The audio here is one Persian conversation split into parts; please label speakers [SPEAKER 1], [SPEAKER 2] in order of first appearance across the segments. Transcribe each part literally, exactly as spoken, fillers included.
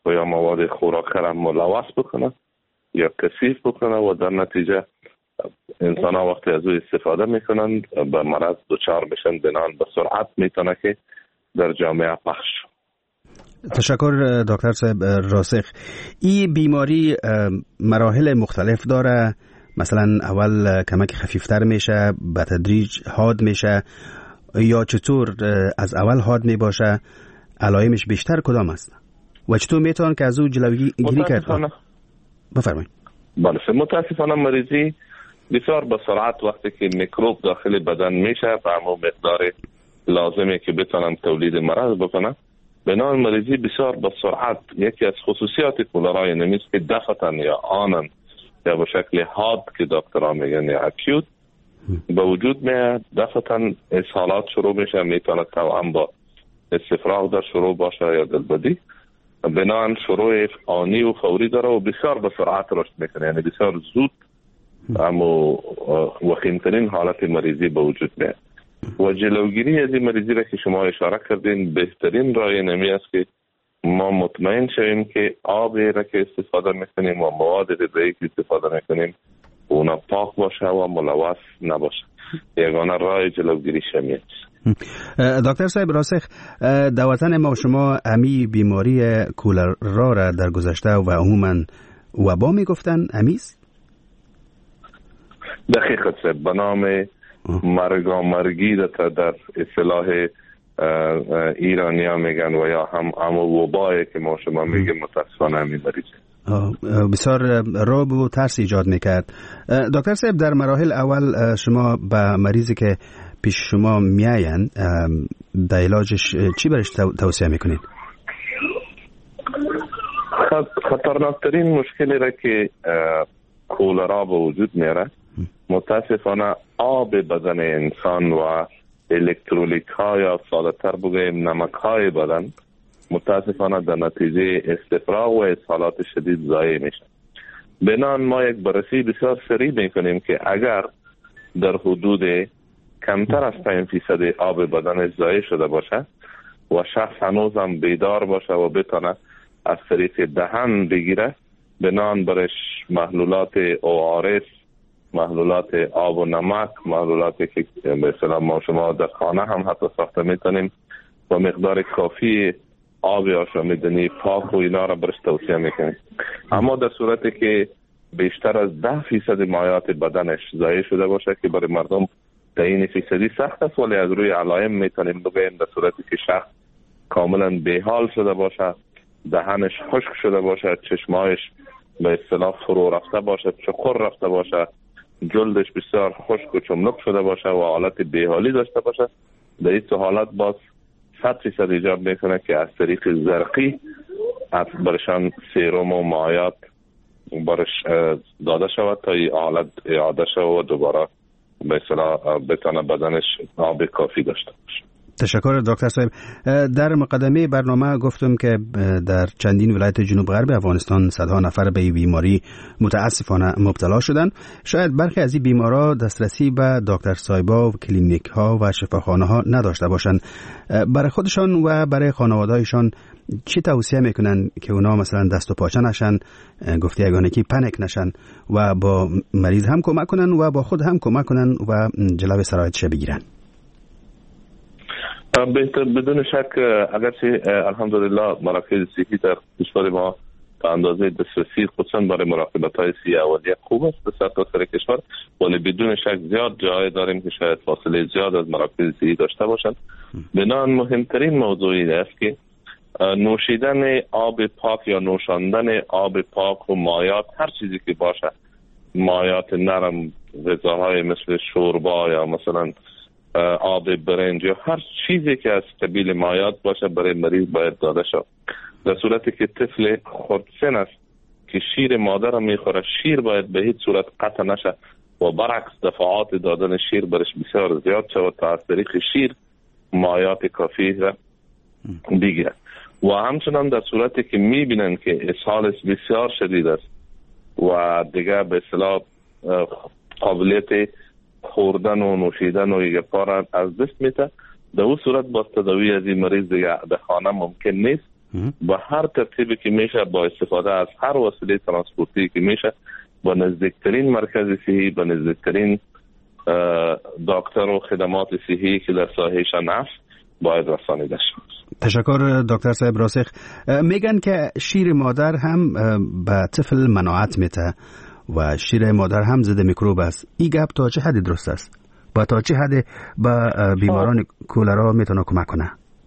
[SPEAKER 1] و یا مواد خوراک را ملوث بکنه یا کثیف بکنه و در نتیجه انسان ها وقتی از او استفاده میکنن به مرض دچار میشن، بنان به سرعت میتونه که در جامعه پخش.
[SPEAKER 2] تشکر دکتر صاحب راسخ. این بیماری مراحل مختلف داره، مثلا اول کمک خفیفتر میشه، به تدریج حاد میشه، یا چطور از اول حاد میباشه؟ علائمش بیشتر کدام است و چطور میتونن که از او جلوگیری کرد؟ بفرمایید.
[SPEAKER 1] بله، متاسفانه مریضی بسیار به سرعت وقتی که میکروب داخل بدن میشه به همون مقدار لازمه که بتونن تولید مرض بکنن. بنابراین مریضی بسیار به سرعت، یکی از خصوصیات کولرای نمیست که دفعتاً یا آنن یا به شکل حاد که دکترها میگن یا اکیوت به وجود میاد، دفعتاً اسهالات شروع میشه، میتونه توأم با استفراغ در شروع باشه یا دلبدی. بنابراین شروع آنی و فوری داره و بسیار به سرعت رشد میکنه، یعنی بسیار زود اما وخیمترین حالت مریضی به وجود میاد. و جلوگیری از این مریضی را که شما اشاره کردین، بهترین راه نمی است که ما مطمئن شویم که آبی را که استفاده میکنیم و مواد غذایی که استفاده میکنیم اونا پاک باشه و ملوث نباشه. یگانه راه جلوگیری شمی است.
[SPEAKER 2] دکتر صاحب راسخ، در وطن ما شما امی بیماری کولرا را در گذشته و عموما وبا میگفتن، امیست؟
[SPEAKER 1] دقیقاً صاحب، به نام مرگا مرگی در در اصطلاح ایرانی ها میگن و یا هم اما وبایی که ما شما میگیم متاسفانه همین مریض
[SPEAKER 2] بسیار رعب و ترس ایجاد میکرد. دکتر صاحب، در مراحل اول شما به مریضی که پیش شما میاین در علاجش چی برش توصیه میکنید؟
[SPEAKER 1] خطرناکترین مشکلی را که کولرا به وجود میاره متاسفانه آب بدن انسان و الکترولیت ها یا ساده تر بگوییم نمک های بدن متاسفانه در نتیجه استفراغ و اسهالات شدید ضایع میشه. بنان ما یک بررسی بسیار سریع میکنیم که اگر در حدود کمتر از پنج فیصد آب بدن ضایع شده باشه و شخص هنوز هم بیدار باشه و بتونه از طریق دهن بگیره، بنان برش محلولات او آر اس، محلولات آب و نمک، محلولاتی که به اصطلاح ما شما در خانه هم حتی ساخته میتونیم و مقدار کافی آب آشامیدنی پاک و اینا را برش توصیه میکنیم. اما در صورتی که بیشتر از ده فیصد مایات بدنش ضایع شده باشه که برای مردم تعیین فیصدی سخت است، ولی از روی علائم میتونیم بگیم در صورتی که شخص کاملا بیحال شده باشه، دهنش خشک شده باشه، چشمایش به اصطلاح فرو رفته باشه، چخور رفته باشه، جلدش بسیار خشک و چملک شده باشه و حالت بیحالی داشته باشه، در این حالت باز صد فیصد ایجاب میکنه که از طریق زرقی از برشان سیروم و مایات برش داده شود تا این حالت اعاده شود و دوباره به اصطلاح بتونه بدنش آب کافی داشته باشه.
[SPEAKER 2] تشکر دکتر صاحب. در مقدمه برنامه گفتم که در چندین ولایت جنوب غرب افغانستان صدها نفر به این بیماری متاسفانه مبتلا شدند. شاید برخی از این بیمارا دسترسی به دکتر صاحبا و کلینیک ها و شفاخانه ها نداشته باشند. برای خودشان و برای خانواده‌شان چی توصیه میکنن که اونا مثلا دست و پاچه نشن، گفته یگانه که پنیک نشن و با مریض هم کمک کنن و با خود هم کمک کنن و جلوی سرایتش بگیرن؟
[SPEAKER 1] بهتر بدون شک اگرچه الحمدلله مراکز صحی در کشور ما تا اندازه دسترسی خصوصا برای مراقبت های صحی اولیه خوب است در سرتاسر کشور، ولی بدون شک زیاد جای داریم که شاید فاصله زیاد از مراکز صحی داشته باشند. بنابراین مهمترین موضوعی است که نوشیدن آب پاک یا نوشاندن آب پاک و مایات، هر چیزی که باشه، مایات نرم، غذاهای مثل شوربا یا مثلا آب برنج یا هر چیزی که از قبیل مایات باشه برای مریض باید داده شد. در صورتی که طفل خردسن است که شیر مادر میخوره، شیر باید به هیچ صورت قطع نشه و برعکس دفعات دادن شیر برش بسیار زیاد شود تا از طریق شیر مایات کافی را بگیره. و همچنان در صورتی که میبینن که اسهالش بسیار شدید است و دیگه به اصطلاح قابلیت خوردن و نوشیدن و یک پار از دست میته، در اون صورت با تداوی از این مریض دیگه در خانه ممکن نیست با هر ترتیبی که میشه، با استفاده از هر وسیله ترانسپورتی که میشه، با نزدیکترین مرکز صحی، با نزدیکترین دکتر و خدمات صحی که در ساحهشان هست باید رسانیده شود.
[SPEAKER 2] تشکر دکتر صاحب راسخ. میگن که شیر مادر هم به طفل مناعت میده و شیر مادر هم ضد میکروب است. این گپ تا چه حدی درست است؟ و تا چه حدی به بیماران کولرا میتونه کمک کنه؟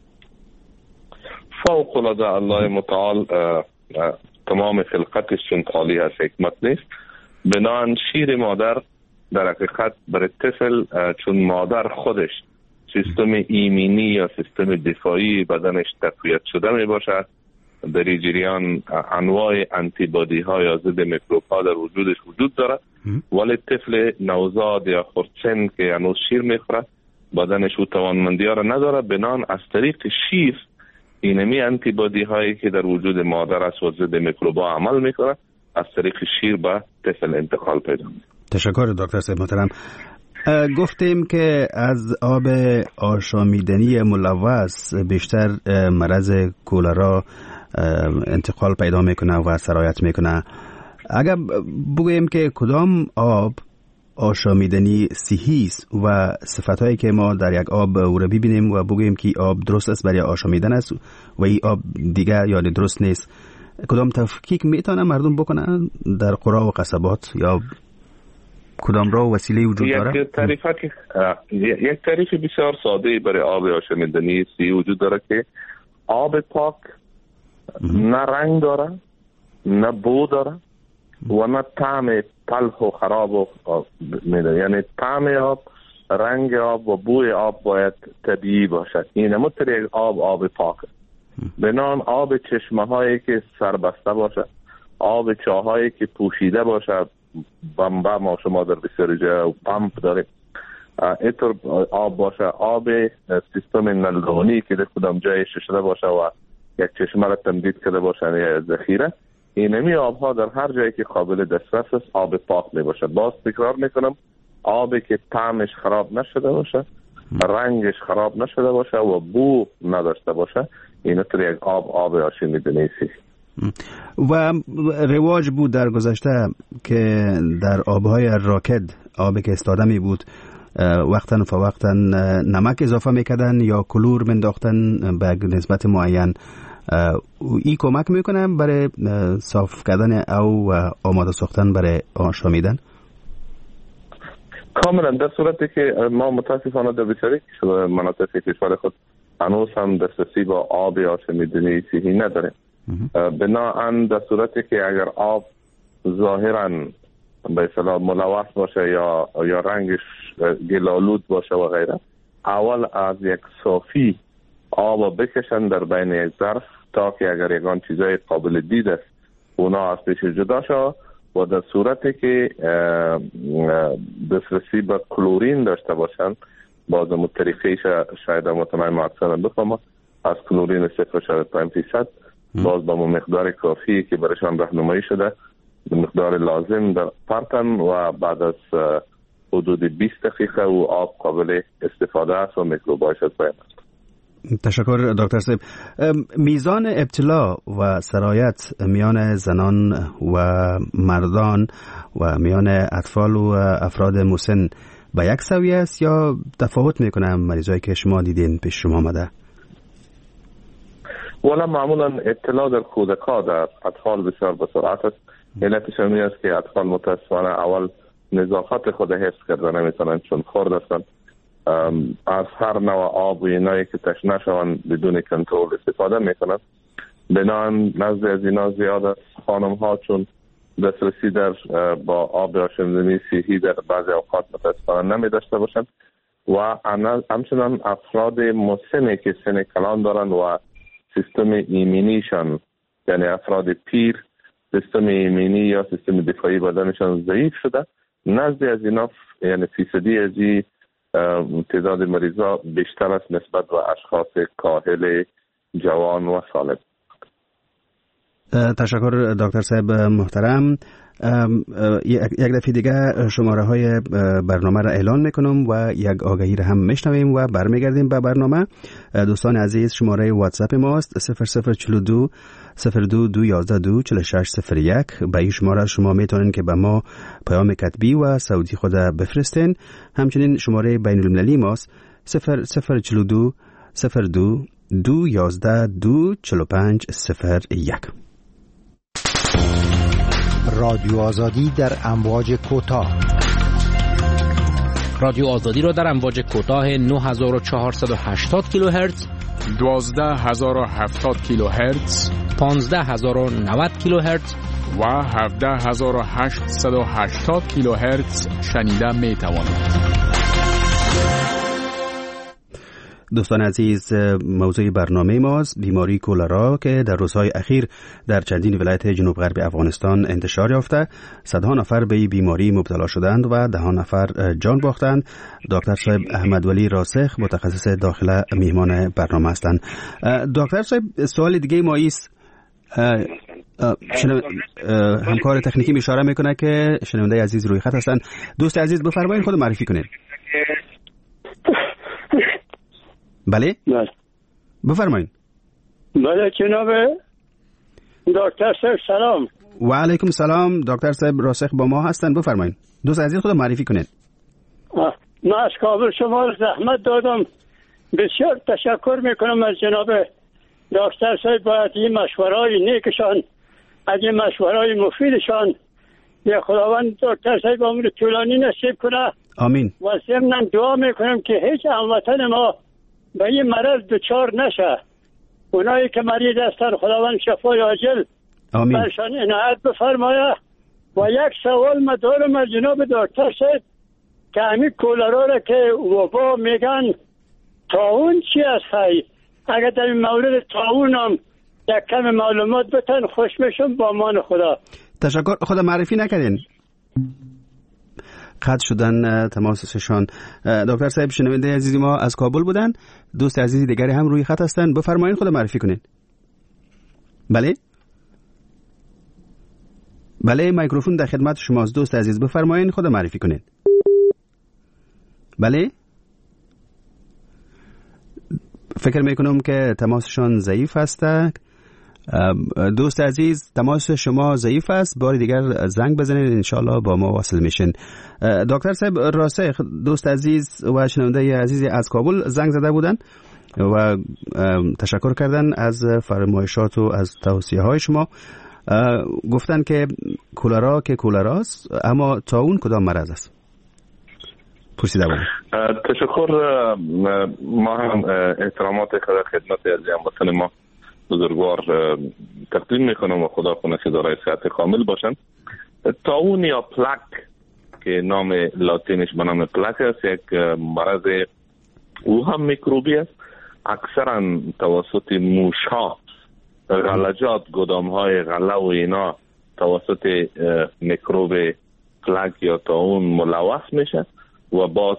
[SPEAKER 1] فوق العاده الله متعال تمام خلقتش چون خالی از حکمت نیست. بنابراین شیر مادر در حقیقت برای طفل چون مادر خودش سیستم ایمنی یا سیستم دفاعی بدنش تقویت شده می باشد، در این جریان انواع انتی بادی ها یا ضد میکروب ها در وجودش وجود دارد، ولی طفل نوزاد یا خردسن که هنوز شیر میخورد بدنش او توانمندی ها را نداره. بنابراین از طریق شیر اینمی انتی بادی هایی که در وجود مادر است و ضد میکروب ها عمل میکنه از طریق شیر به طفل انتقال پیدا میکنه.
[SPEAKER 2] تشکر دکتر صاحب محترم. گفتیم که از آب آشامیدنی ملوث بیشتر مرض کولرا انتقال پیدا میکنه و سرایت میکنه. اگر بگوییم که کدام آب آشامیدنی صحیح است و صفتهایی که ما در یک آب او را ببینیم و بگوییم که آب درست است برای آشامیدن است و این آب دیگر یعنی درست نیست، کدام تفکیک میتونه مردم بکنن در قرى و قصبات یا کدام راه و وسیله وجود داره؟
[SPEAKER 1] یک تعریف که یک تعریف بسیار ساده برای آب آشامیدنی صحیح وجود داره که آب پاک نه رنگ داره، نه بو داره و نه طعم تلخ و خراب و میده. یعنی طعم آب، رنگ آب و بوی آب باید طبیعی باشد. این مطلق یک آب آب پاک. بنان آب چشمه هایی که سربسته باشد، آب چاهایی که پوشیده باشد، بمبا ما شما در بسیاری جا پمپ داریم، اینطور آب باشه، آب سیستم نلدونی که در کدام جای شده باشه و یک چشمه را تمدید کرده باشه یا ذخیره، اینمی آب ها در هر جایی که قابل دسترس است آب پاک می باشه. باز تکرار میکنم، آبی که طعمش خراب نشده باشه، رنگش خراب نشده باشه و بو نداشته باشه، این طور یک آب آب آشامیدنی صحیح.
[SPEAKER 2] و رواج بود در گذشته که در آبهای راکد، آبی که استاده می بود، وقتاً فوقتاً نمک اضافه میکردن یا کلور منداختن به نسبت معین. این کمک میکنه برای صاف کردن او و آماده ساختن برای آشامیدن؟
[SPEAKER 1] کاملا. در صورتی که ما متاسفانه در بسیاری مناطق کشور خود هنوز هم دسترسی با آب آشامیدنی صحیح نداریم. بنابراین در صورتی که اگر آب ظاهراً به اصطلاح ملوث باشه یا یا رنگش گلالود باشه و غیره، اول از یک صافی آب بکشن در بین یک ظرف تا که اگر یگان چیزای قابل دید است اونا از پیش جدا شد و در صورتی که دسترسی به کلورین داشته باشن، باز مطریقه شاید مطمئن معصرن بفهمه از کلورین صفر شد پنج فیصد، باز با مقدار کافی که برشان راهنمایی شده مقدار لازم در پرتن و بعد از حدود بیست دقیقه و آب قابل استفاده است و میکروباش از بین است.
[SPEAKER 2] تشکر دکتر صاحب. میزان ابتلا و سرایت میان زنان و مردان و میان اطفال و افراد مسن به یک سویه است یا تفاوت میکنه مریضایی که شما دیدین پیش شما آمده؟
[SPEAKER 1] ولی معمولا ابتلا در کودک‌ها در اطفال بسیار به سرعت است. علتش این است که اطفال متاسفانه اول نظافت خود حفظ کرده نمیتونن چون خرد هستن، از هر نوع آب و اینایی که تشنه شوند بدون کنترل استفاده میکنن. بنابراین نزد از اینا زیاد است. خانم ها چون دسترسی در با آب آشامیدنی صحیح در بعضی اوقات متاسفانه نمی داشته باشند و همچنان افراد مسنی که سن کلان دارند و سیستم ایمنیشان، یعنی افراد پیر، سیستم ایمنی یا سیستم دفاعی بدنشان ضعیف شده، نزد از اینا یعنی فیصدی از این تعداد مریضا بیشتر است نسبت به اشخاص کاهل جوان و سالم.
[SPEAKER 2] تشکر دکتر صاحب محترم. یک دفعه دیگه شماره های برنامه را اعلان میکنم و یک آگهی را هم میشنویم و برمیگردیم به برنامه. دوستان عزیز، شماره واتساپ ماست صفر صفر چهل و دو صفر دو دو یازده دو چهل و شش صفر یک. به این شماره شما میتونین که به ما پیام کتبی و صوتی خود بفرستین. همچنین شماره بین المللی ماست صفر صفر چهل و دو صفر دو دو یازده دو چهل و پنج صفر یک.
[SPEAKER 3] رادیو آزادی در امواج کوتاه.
[SPEAKER 4] رادیو آزادی را در امواج کوتاه نه هزار و چهارصد و هشتاد کیلوهرتز،
[SPEAKER 5] دوازده هزار و هفتاد کیلوهرتز،
[SPEAKER 4] پانزده هزار و نود کیلوهرتز
[SPEAKER 5] و هفده هزار و هشتصد و هشتاد کیلوهرتز شنیده می توانید.
[SPEAKER 2] دوستان عزیز، موضوع برنامه ماست بیماری کولرا که در روزهای اخیر در چندین ولایت جنوب غرب افغانستان انتشار یافته. صدها نفر به این بیماری مبتلا شدند و ده نفر جان باختند. دکتر صاحب احمد ولی راسخ متخصص داخله میهمان برنامه هستند. دکتر صاحب، سوال دیگه ما است، همکار تکنیکی اشاره میکنه که شنونده عزیز روی خط هستند. دوست عزیز بفرمایید خود معرفی کنید. بله؟
[SPEAKER 6] بله
[SPEAKER 2] بفرمایید.
[SPEAKER 6] بله جناب دکتر صاحب سلام.
[SPEAKER 2] و علیکم سلام. دکتر صاحب راسخ با ما هستن، بفرمایید. دوست عزیز خود معرفی کنید.
[SPEAKER 6] من از کابل شما رو زحمت دادم، بسیار تشکر میکنم از جناب دکتر صاحب. باید این مشورهای نیکشان، از این مشورهای مفیدشان یا خداوند دکتر صاحب عمر طولانی نصیب کنه.
[SPEAKER 2] آمین.
[SPEAKER 6] و ضمن دعا میکنم که هیچ هموطن ما به این مرض دچار نشه. اونایی که مریض هستن خداوند شفای عاجل
[SPEAKER 2] آمین
[SPEAKER 6] برشان عنایت بفرمایه. و یک سوال ما دارم از جناب دکتر صاحب که همین کولرا را که وبا میگن طاعون چی است خیلی؟ اگر در این مورد طاعون هم یک کم معلومات بتن خوش میشم با امان خدا.
[SPEAKER 2] تشکر. خدا معرفی نکردین، قطع شدن تماسشان. دکتر صاحب شنونده عزیزی ما از کابل بودن. دوست عزیزی دیگری هم روی خط هستن، بفرمایید خود معرفی کنین. بله بله میکروفون در خدمت شماست. دوست عزیز بفرمایید خود معرفی کنین. بله فکر میکنم که تماسشان ضعیف است. دوست عزیز تماس شما ضعیف است، بار دیگر زنگ بزنید انشالله با ما واصل میشین. دکتر صاحب راسخ، دوست عزیز و شنونده عزیزی از کابل زنگ زده بودن و تشکر کردن از فرمایشات و از توصیه های شما. گفتن که کولرا که کولاراست، اما طاعون کدام مرض است؟ پرسیده بودن.
[SPEAKER 1] تشکر. ما هم احترامات خدمت عزیز هموطن ما بزرگوار تقدیم میکنم و خدا کنه که دارای صحت کامل باشن. طاعون یا پلک که نام لاتینش به نام پلک است، یک مرض او هم میکروبی است. اکثرا توسط موشها، غلجات، گدام های غله و اینا توسط میکروب پلک یا طاعون ملوث میشه و باز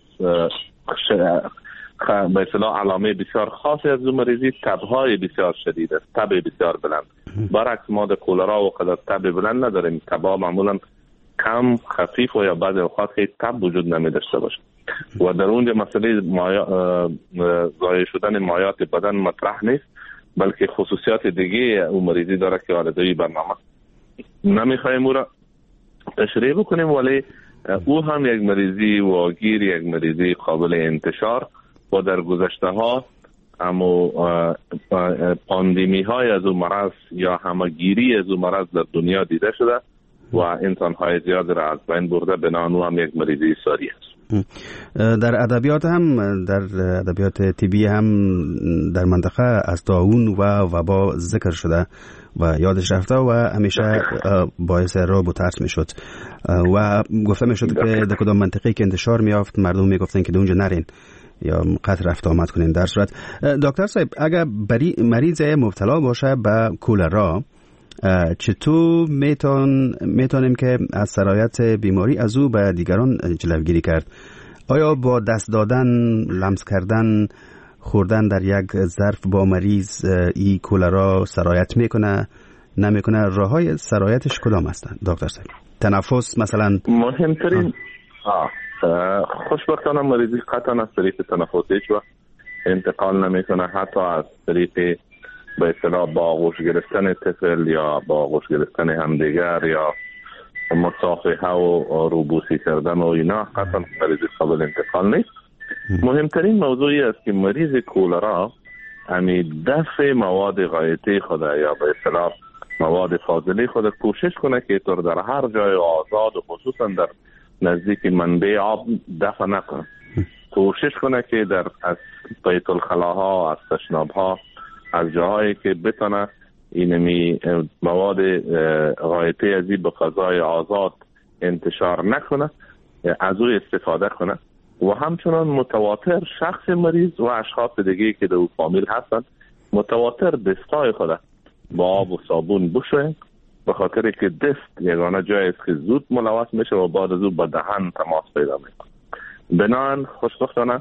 [SPEAKER 1] به اصطلاح علامه بسیار خاصی از اون مریضی تبهای بسیار شدید است، تب بسیار بلند. برعکس ما در کولرا و قدر تب بلند نداریم. تبها معمولا کم، خفیف و یا بعضی اوقات خیلی تب وجود نمی داشته باشه و در اونجا مسئله ضایع شدن مایات بدن مطرح نیست، بلکه خصوصیات دیگه اون مریضی داره که آردوی برنامه نمیخوایم او را تشریح بکنیم، ولی او هم یک مریضی واگیر، یک مریضی قابل انتشار و در گذشته ها اما پاندمی های از اون مرض یا همگیری از اون مرض در دنیا دیده شده و انسان های زیاد را از بین برده، بنابراین او هم یک مریضی ساری است.
[SPEAKER 2] در ادبیات هم، در ادبیات طبی هم در منطقه از طاعون و وبا ذکر شده و یادش رفته و همیشه باعث رعب و ترس میشد و گفته میشد که در کدام منطقه‌ای که انتشار میافت مردم میگفتن که اونجا نرین یا قطع رفت آمد کنین. در صورت دکتر صاحب اگر بری مریض مبتلا باشه به کولرا، چطور میتون میتونیم که از سرایت بیماری از او به دیگران جلوگیری کرد؟ آیا با دست دادن، لمس کردن، خوردن در یک ظرف با مریض ای کولرا سرایت میکنه نمیکنه، راههای سرایتش کدام هستند دکتر صاحب؟ تنفس مثلا
[SPEAKER 1] مهمترین آه. خوشبختانه مریضی قطعا از طریق تنفس هیچ وقت انتقال نمیکنه، حتی از طریق به اصطلاح با آغوش گرفتن طفل یا با آغوش گرفتن همدیگر یا مصافحه و روبوسی کردن و اینا قطعا مریضی قابل انتقال نیست. مهمترین موضوعی است که مریض کولرا امی دفع مواد غایطی خود یا به اصطلاح مواد فاضله خود کوشش کنه که طور در هر جای آزاد و خصوصا در نزدیک منبع آب دفع نکنه. کوشش کنه که در از بیت الخلاها، از تشنابها، از جاهایی که بتونه اینمی مواد غایطی ازی به فضای آزاد انتشار نکنه از او استفاده کنه و همچنان متواتر شخص مریض و اشخاص دیگه که در فامیل هستن متواتر دستای خود با آب و صابون بشوین، به خاطر که دست یگانه جایی است که زود ملوث میشه و بعد از او با دهن تماس پیدا میکنه. بنابراین خوشبختانه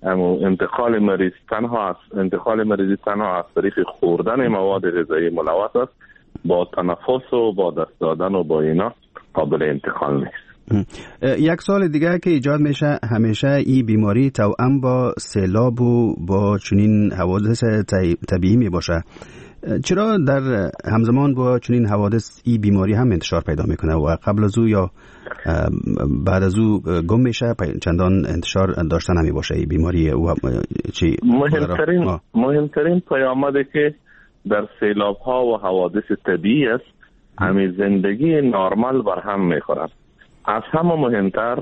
[SPEAKER 1] انتقال مریض تنها است انتقال مریضی تنها از طریق خوردن مواد غذایی ملوث است، با تنفس و با دست دادن و با اینا قابل انتقال نیست.
[SPEAKER 2] یک سال دیگه که ایجاد میشه همیشه این بیماری توأم با سیلاب و با چنین حوادث طبیعی می باشه. چرا در همزمان با چنین حوادث این بیماری هم انتشار پیدا میکنه و قبل از او یا بعد از او گم میشه چندان انتشار داشته نمی باشه این بیماری؟ و چی
[SPEAKER 1] مهمترین مهمترین پیامدی که در سیلاب ها و حوادث طبیعی است همین زندگی نرمال بر هم میخورد. از همه مهمتر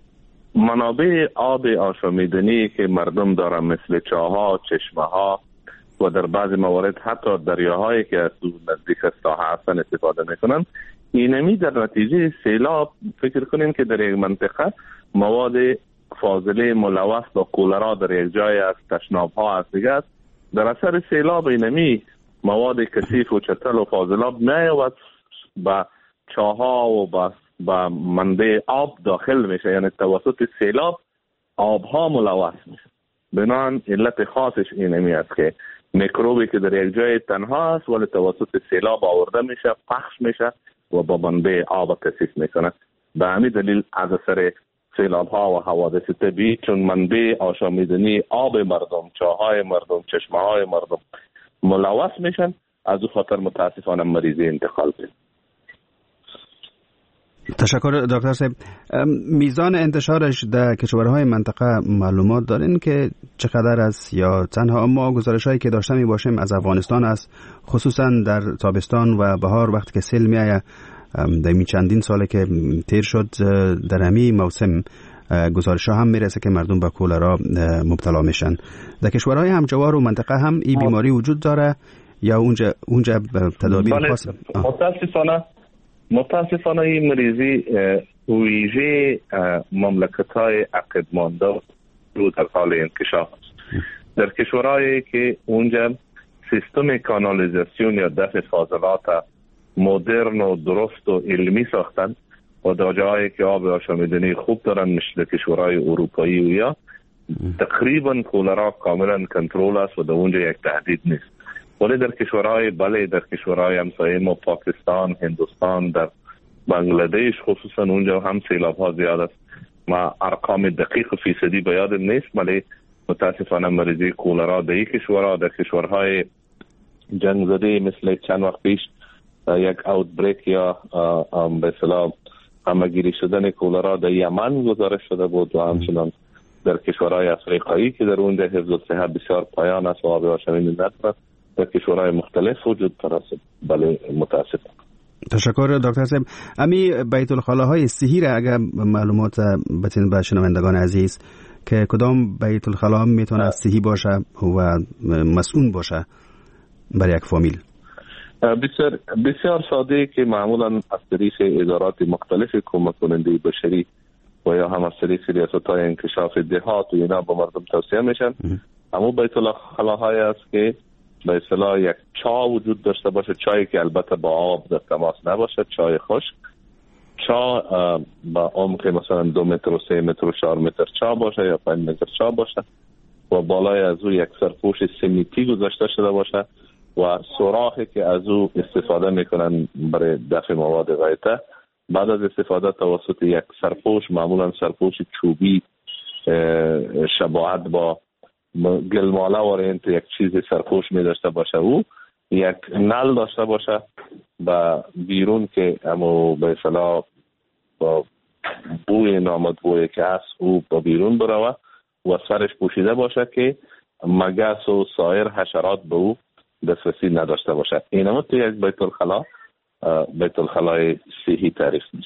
[SPEAKER 1] منابع آب آشامیدنی که مردم دارن مثل چاها، چشمه ها و در بعض موارد حتی دریاهایی که از نزدیک ساحه هستن استفاده میکنن، اینمی در نتیجه سیلاب فکر کنیم که در یک منطقه مواد فاضله ملوث با کولرا در یک جای از تشناب ها از دیگه است، در اثر سیلاب اینمی مواد کثیف و چتل و فاضلاب میاد با چاها و با با منبع آب داخل میشه، یعنی توسط سیلاب آبها ملوث میشه. بنابراین علت خاصش اینمی است که میکروبی که در یک جای تنها است ولی توسط سیلاب آورده میشه، پخش میشه و با منبع آب کثیف میکنه. به همین دلیل از اثر سیلاب ها و حوادث طبیعی چون منبع آشامیدنی آب مردم، چاهای مردم، چشمه های مردم ملوث میشن، از او خاطر متاسفانه مریضی انتقال پیدا.
[SPEAKER 2] تشکر دکتر صاحب. میزان انتشارش در کشورهای منطقه معلومات دارین که چقدر است یا تنها ما گزارش هایی که داشته می باشیم از افغانستان است، خصوصا در تابستان و بهار وقتی که سیل می آید در می چندین ساله که تیر شد در همین موسم گزارش ها هم میرسه که مردم به کولرا مبتلا میشن. در کشورهای همجوار و منطقه هم این بیماری وجود داره یا اونجا اونجا تدابیر خاص؟
[SPEAKER 1] متاسفانه متاسفانه این مریضی ویژه مملکت‌های عقب مانده رو در حال انکشاف است. در کشورهایی که اونجا سیستم کانالیزاسیون یا دفع فاضلات مدرن و درست و علمی ساختن و در جاهایی که آب آشامیدنی خوب دارن مثل کشورهای اروپایی و یا تقریبا کولرا کاملا کنترل است و در اونجا یک تهدید نیست. ولی در کشورهای بله در کشورهای همسایه ما پاکستان، هندوستان، در بنگلادش خصوصا اونجا هم سیلاب ها زیاد است. ما ارقام دقیق فیصدی به یادم نیست ولی متاسفانه مریضی کولرا در این کشورها در کشورهای جنگ زده مثل چند وقت پیش یک اوت بریک یا به اصطلاح همگیری شدن کولرا در یمن گزارش شده بود و همچنان در کشورهای افریقایی که در اونجا حفظ الصحه بسیار پایان است و آب آشامیدنی ندارد، در کشورهای مختلف وجود دارد. بله متاسفم.
[SPEAKER 2] تشکر دکتر صاحب. امی بیت الخلاهای صحی را اگر معلومات بتین به شنوندگان عزیز که کدام بیت الخلا میتونه صحی باشه و مسئول باشه برای یک فامیل؟
[SPEAKER 1] بسیار بسیار ساده که معمولا از طریق ادارات مختلف کمک کننده بشری و یا هم از طریق ریاست‌های انکشاف دهات و اینا با مردم توصیه میشن. اما بیت الخلاهای است که به اصطلاح یک چا وجود داشته باشه، چایی که البته با آب در تماس نباشه، چای خشک، چا با عمق مثلا دو متر و سه متر و چهار متر چا باشه یا پنج متر چا باشه و بالای از او یک سرپوش سمیتی گذاشته شده باشه و سوراخی که از او استفاده میکنن برای دفع مواد غایطه، بعد از استفاده توسط یک سرپوش، معمولا سرپوش چوبی شباهت با گلماله وارنت یک چیز سرپوش می داشته باشه، او یک نل داشته باشه و بیرون که امو به اصطلاح با بوی نامطبوعی که هست او با بیرون بروه و سرش پوشیده باشه که مگس و سایر حشرات به او دسترسی نداشته باشه. اینم تو یک بیت الخلا بیت الخلای صحی تعریف میشه.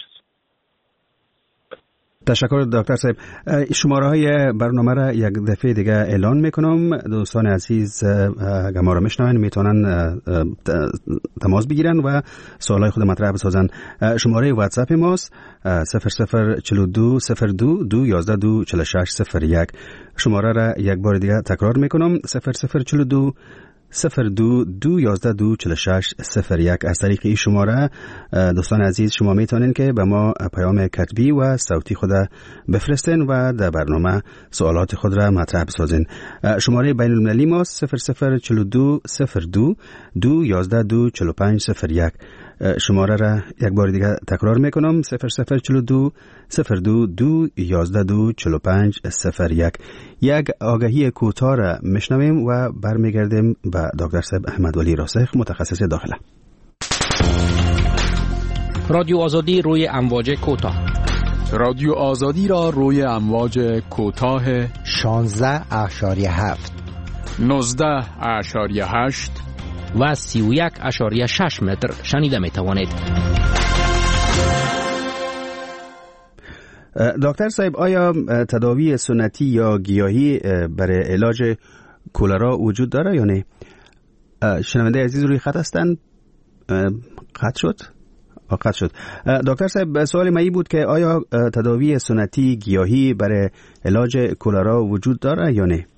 [SPEAKER 2] تشکر دکتر صاحب. شماره های برنامه را یک دفعه دیگه اعلان میکنم. دوستان عزیز اگر ما را میشنوین میتونن تماس بگیرن و سوالای خود مطرح بسازن. شماره واتساپ ماست صفر صفر چهل و دو صفر دو دو یازده دو چهل و شش صفر یک. شماره را یک بار دیگه تکرار میکنم صفر صفر چهل و دو صفر دو دو یازده دو چهل و شش صفر یک. از طریق این شماره دوستان عزیز شما میتونین که به ما پیام کتبی و صوتی خود بفرستین و در برنامه سوالات خود را مطرح بسازین. شماره بین المللی ما صفر صفر چهل و دو صفر دو دو یازده دو چهل و پنج صفر یک. شماره را یک بار دیگه تکرار میکنم صفر صفر چهل و دو صفر دو دو یازده دو چهل و پنج صفر یک. یک آگهی کوتاه را میشنویم و برمیگردیم به دکتر صاحب احمد ولی راسخ متخصص داخله.
[SPEAKER 4] رادیو آزادی روی امواج کوتاه.
[SPEAKER 5] رادیو آزادی را روی امواج کوتاه
[SPEAKER 3] شانزده اشاری هفت
[SPEAKER 5] نوزده اشاری هشت
[SPEAKER 4] و سی و یک اشاری شش متر شنیده می توانید.
[SPEAKER 2] دکتر صاحب آیا تداوی سنتی یا گیاهی برای علاج کولرا وجود داره یا نه؟ شنونده عزیز روی خط هستند. قطع شد؟ قطع شد. دکتر صاحب سوال من بود که آیا تداوی سنتی گیاهی برای علاج کولرا وجود داره یا نه؟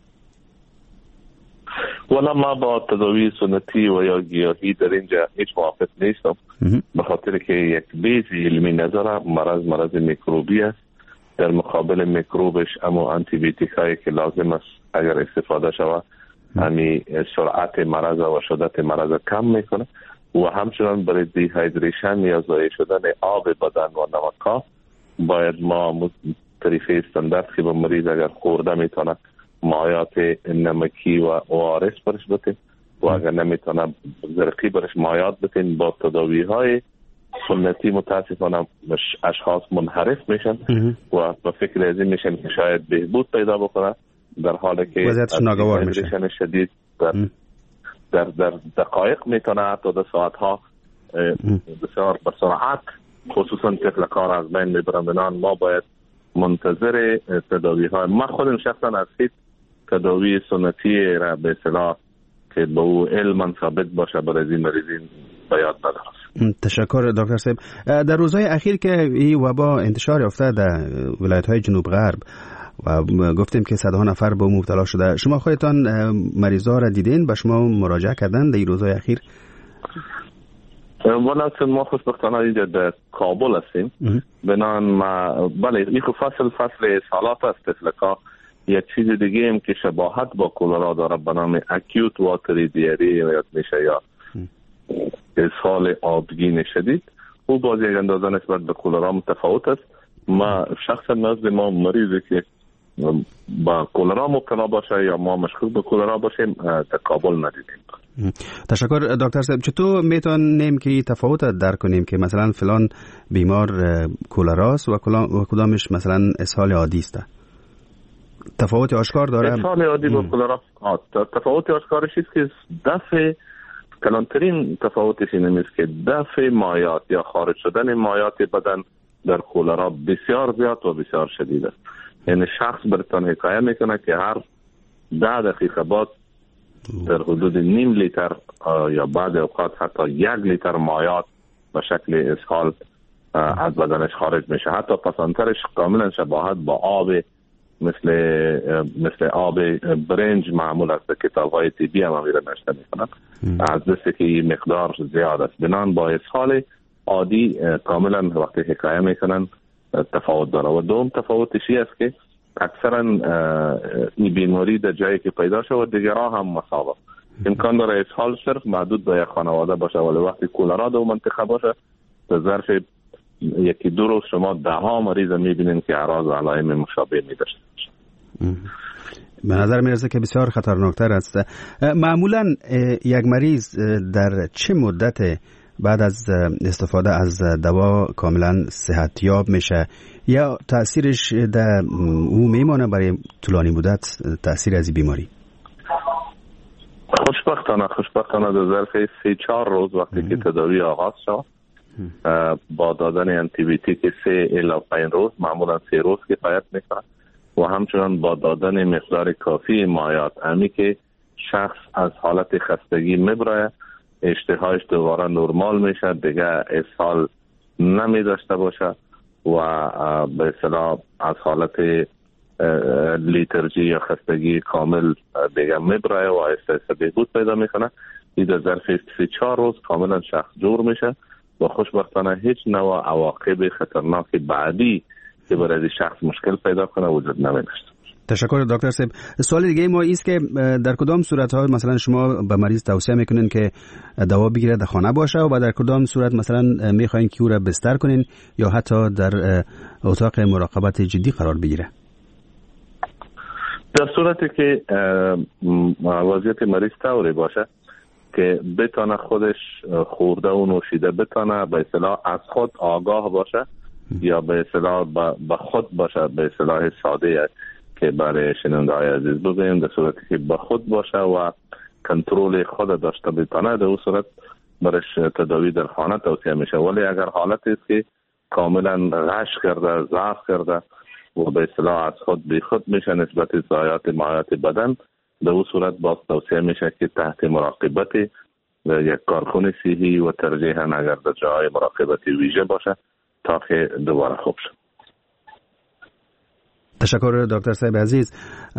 [SPEAKER 1] ولی ما با تداوی سنتی و یا گیاهی در اینجا هیچ موافق نیستم، به خاطر که یک بیس علمی نظر مرض مرض میکروبی است. در مقابل میکروبش اما آنتی بیوتیک هایی که لازم است اگر استفاده شود همی سرعت مرض و شدت مرض کم میکنه و همچنان برای دیهایدریشن یا ضایع شدن آب بدن و نمک باید ما طریقه استاندارد که به مریض اگر خورده میتونه مایات نمکی و اوارس برش بتین و اگر نمیتونه زرقی برش مایات بتین. با تداوی های سنتی متاسفانه اشخاص منحرف میشن و به فکر از این میشن که شاید بهبود پیدا بکنه، در حالی که
[SPEAKER 2] وضعیتش ناگوار میشه.
[SPEAKER 1] شدید در, در, در دقایق میتونه حتی در ساعت ها بسیار بسرعت خصوصا طفل کار از بین میبرن. بنان ما باید منتظر تداوی های ما خودم شخصا از هیچ تداوی سنتی را به اصطلاح که به او علما ثابت باشه برای این مریضین باید ندارم.
[SPEAKER 2] تشکر دکتر صاحب. در روزهای اخیر که این وبا انتشار یافته در ولایت های جنوب غرب و گفتیم که صدها نفر به مبتلا شده، شما خودتان مریضا را دیدین؟ به شما مراجعه کردن در این روزهای اخیر؟
[SPEAKER 1] والا ما خوشبختانه اینجا در کابل هستیم، بنان ما بله این فصل فصل سالات است تفلکا. یک چیز دیگه هم که شباهت با کولرا داره به نام اکیوت واتری دیاری یاد میشه یا اسهال آبگین شدید، او باز یک اندازه نسبت به کولرا متفاوت است. ما شخصا نزد ما مریضی که با کولرا مبتلا باشه یا ما مشکوک به کولرا باشیم در کابل ندیدیم.
[SPEAKER 2] تشکر دکتر صاحب. چطور میتونیم که تفاوت درک کنیم که مثلا فلان بیمار کولراست و کدامش مثلا اسهال عادی است؟ تفاوت آشکار داره؟
[SPEAKER 1] اسهال عادی با کولرا تفاوت آشکارش است که دفع کلانترین تفاوتش این است که دفع مایات یا خارج شدن مایات بدن در کولرا بسیار زیاد و بسیار شدید است. یعنی شخص برتان حکایه میکنه که هر ده دقیقه بعد در حدود نیم لیتر یا بعد اوقات حتی یک لیتر مایات به شکل اسهال از بدنش خارج میشه. حتی پسانترش کاملا شباهت با آب مثل مثل آب برنج معمول است. کتاب های طبی هم میره نشته میکنن از دسته که این مقدار زیاد است. بنان با اسهال عادی کاملا وقتی حکایه میکنن تفاوت داره. و دوم تفاوتشی است که اکثرا این بیماری در جایی که پیدا شود دیگرها هم مصابه، امکان داره اسهال صرف محدود به یک خانواده باشه، ولی وقتی کولرا در منطقه باشه در ظرف یکی دو روز شما ده ها مریض میبینید که اعراض و علائم مشابه میداشته باشه.
[SPEAKER 2] به نظر میرسه که بسیار خطرناکتر است. معمولا یک مریض در چه مدت بعد از استفاده از دوا کاملا صحتیاب میشه یا تاثیرش در او میمانه برای طولانی مدت تاثیر از بیماری؟
[SPEAKER 1] خوشبختانه خوشبختانه در ظرف سه چهار روز وقتی که تداوی آغاز شد با دادن آنتی بیوتیک سه الی پنج روز، معمولا سه روز کفایت میکنه و همچنان با دادن مقدار کافی مایعات امی که شخص از حالت خستگی میبره، اشتهایش دوباره نرمال میشه، دیگه اسهال نمی داشته باشه و به اصطلاح از حالت لیترژی یا خستگی کامل دیگه میبره و آهسته بهبود پیدا میکنه. این در ظرف سه چهار روز کاملا شخص جور میشه و خوشبختانه هیچ نوع عواقب خطرناک بعدی که برای شخص مشکل پیدا کنه وجود نمیداشته.
[SPEAKER 2] تشکر دکتر صاحب. سوال دیگه ما ایست که در کدام صورت‌ها مثلا شما به مریض توصیه میکنین که دوا بگیره در خانه باشه و در کدام صورت مثلا میخواین که او را بستر کنین یا حتی در اتاق مراقبت جدی قرار بگیره؟
[SPEAKER 1] در صورتی که وضعیت مریض طوری باشه که بتانه خودش خورده و نوشیده بتانه به اصطلاح از خود آگاه باشه یا به اصطلاح به خود باشه، به اصطلاح ساده که برای شنونده های عزیز بگویم، در صورتی که به خود باشه و کنترل خود داشته بتانه در اون صورت برش تداوی در خانه توصیه میشه. ولی اگر حالتی است که کاملا غش کرده، ضعف کرده و به اصطلاح از خود بی خود میشه نسبت ضایعات مایعات بدن، در اون صورت باز توصیه میشه که تحت مراقبت یک کارخانه صحی و ترجیحاً اگر در جای مراقبت ویژه باشه تا که دوباره خوب شد.
[SPEAKER 2] تشکر دکتر صاحب عزیز.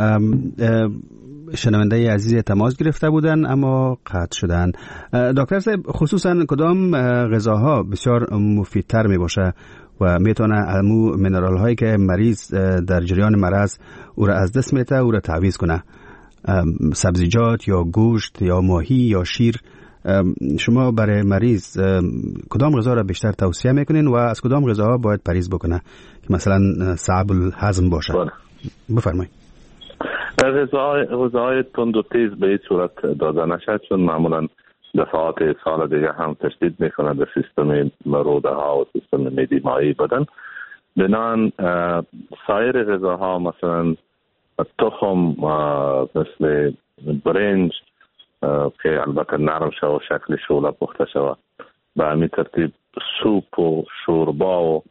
[SPEAKER 2] شنونده عزیز تماس گرفته بودن اما قطع شدن. دکتر صاحب خصوصا کدام غذاها بسیار مفیدتر می باشه و میتونه امو منرال هایی که مریض در جریان مرض او را از دست میته او را تعویض کنه؟ سبزیجات یا گوشت یا ماهی یا شیر، شما برای مریض کدام غذا را بیشتر توصیه میکنین و از کدام غذاها باید پرهیز بکنه که مثلا صعب الهضم باشه؟ بفرمایید.
[SPEAKER 1] غذاهای غذاهای تند و تیز به این صورت داده نشد چون معمولا دفعات سال دیگه هم تشدید میکنه در سیستم روده ها و سیستم معده مایع بدن. بنابراین سایر غذاها مثلا تخم مثل برنج که البته نرم شد و شکل شوله پخته شود، به همین ترتیب سوپ و شوربا و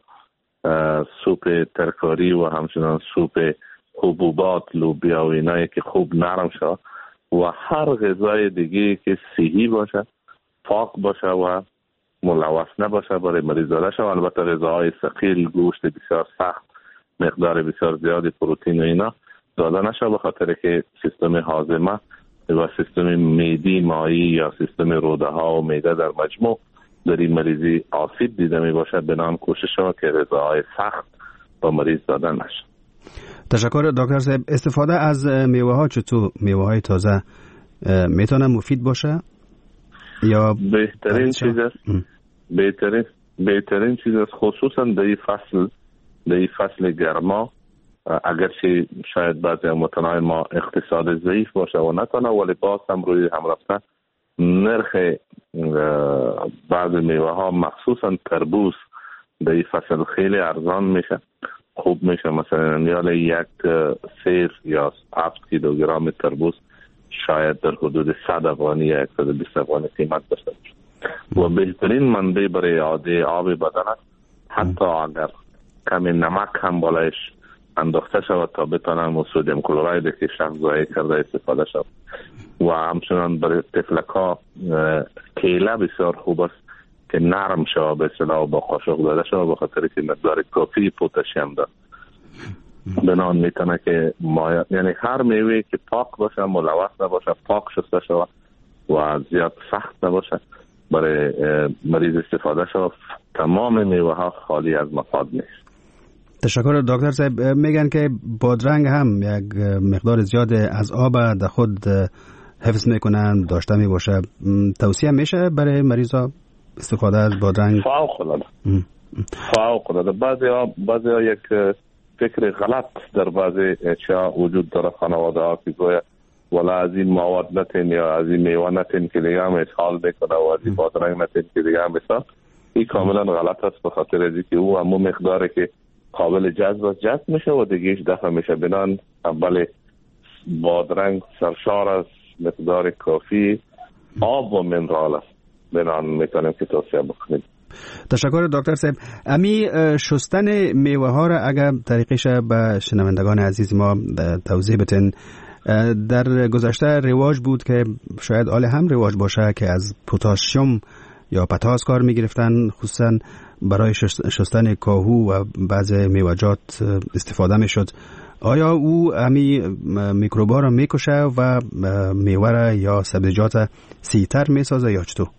[SPEAKER 1] سوپ ترکاری و همچنان سوپ حبوبات لوبیا و اینایی که خوب نرم شد و هر غذای دیگه که صحی باشه، پاک باشه و ملوث نباشه برای مریض داده شد. البته غذاهای ثقیل، گوشت بسیار سخت، مقدار بسیار زیادی پروتئین و اینا داده نشه، به خاطر که سیستم هاضمه و سیستم معدی مایع یا سیستم روده ها و معده در مجموع در این مریضی آسیب دیده می باشه. بنابراین کوشش ها که غذاهای سخت با مریض دادن نشه.
[SPEAKER 2] تشکر دکتر صاحب. استفاده از میوه ها چطور؟ میوه های تازه میتونه مفید باشه یا
[SPEAKER 1] بهترین چیز است؟ بهترین بهترین چیز است خصوصا در این فصل در این فصل گرما، اگرچه شاید بعضی متنای ما اقتصاد ضعیف باشه و نتونه، ولی باز هم روی هم رفته نرخ بعضی میوه ها مخصوصا تربوز در این فصل خیلی ارزان میشه، خوب میشه. مثلا یا یک سیر یا هفت کیلوگرم تربوز شاید در حدود صد افغانی یا صد و بیست افغانی قیمت داشته باشه و بهترین منبع برای اعاده آب بدن است. حتی اگر کمی نمک هم بالایش انداخته شود تا بتانن سدیم کلراید که شخص ضایع کرده استفاده شود. و همچنان برای طفلک ها کیله بسیار خوب است که نرم شود به اصطلاح با قاشق داده شود، به خاطر که مقدار کافی پتاسیم دارد. بنان میتونه که مایع، یعنی هر میوه که پاک باشه، ملوث نباشه، پاک شسته شود و زیاد سخت نباشه برای مریض استفاده شود. تمام میوه ها خالی از مفاد نیست.
[SPEAKER 2] تشکر دکتر صاحب. میگن که بادرنگ هم یک مقدار زیاد از آب در خود حفظ میکنن داشته می باشه. توصیه میشه برای مریضا استفاده از بادرنگ؟
[SPEAKER 1] فوق العاده فوق العاده. بعضیا بعضیا یک فکر غلط در بعضی چا وجود داره خانواده ها که گویا ولی از این مواد نتین یا از این میوه نتین که دیگه هم اشغال میکنه و از این بادرنگ نتین که دیگه هم بسا. این کاملا غلط است به خاطر ازی که او همون مقداری که قابل جذب است جذب میشه و دیگهش دفع میشه. بنان اول بادرنگ سرشار از مقدار کافی آب و منرال است. بنان میتونیم که توصیه بکنیم.
[SPEAKER 2] تشکر دکتر صاحب. امی شستن میوه ها را اگر طریقش به شنوندگان عزیز ما توضیح بتین. در گذشته رواج بود که شاید آل هم رواج باشه که از پتاسیم یا پتاس کار میگرفتن، خصوصا برای شستن کاهو و بعض میوه‌جات استفاده میشد. آیا او امی میکروبا را میکشه و میوه را یا سبزیجات سیتر میسازه یا چطور؟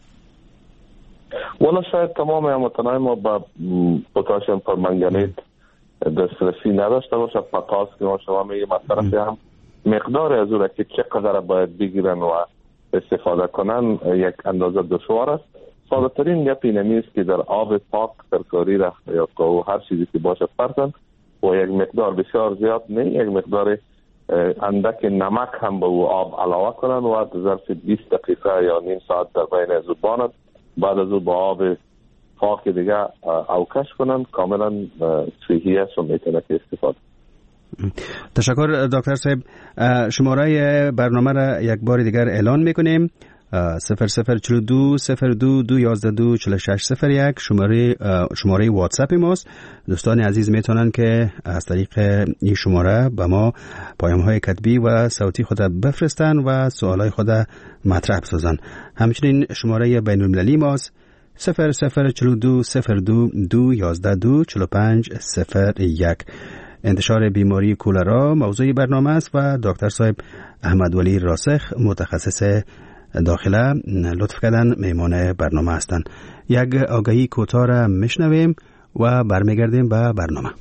[SPEAKER 1] والا شاید تمام هموطنان ما با پتاسیم پرمنگنیت دسترسی نداشته باشه. پتاس که ما شما میگه مطرفی هم مقدار از او را که چقدر باید بگیرن و استفاده کنن یک اندازه دشوار است. ساده ترین گپ اینمی است که در آب پاک ترکاری را یا کاهو هر چیزی که باشه پرتن و یک مقدار بسیار زیاد نه، یک مقدار اندک نمک هم به او آب علاوه کنن و در ظرف بیست دقیقه یا نیم ساعت در بین از او باند. بعد از او با آب پاک دیگه اوکش کنن. کاملا صحیح است و میتونه که استفاده.
[SPEAKER 2] تشکر دکتر صاحب. شماره برنامه را یک بار دیگر اعلان میکنیم. صفر صفر چلو دو صفر دو دو یازده دو چلو شش صفر یک شماره شماره واتساپ ماست. دوستان عزیز میتونن که از طریق این شماره به ما پیام های کتبی و صوتی خود بفرستن و سوالای خود مطرح بسازن. همچنین شماره بین المللی ماست صفر صفر چلو دو صفر دو دو یازده دو چلو پنج صفر یک. انتشار بیماری کولرا موضوع برنامه است و دکتر صاحب احمد ولی راسخ متخصص داخله لطف کردن میمان برنامه هستند. یک آگهی کوتاه را میشنویم و برمیگردیم به برنامه.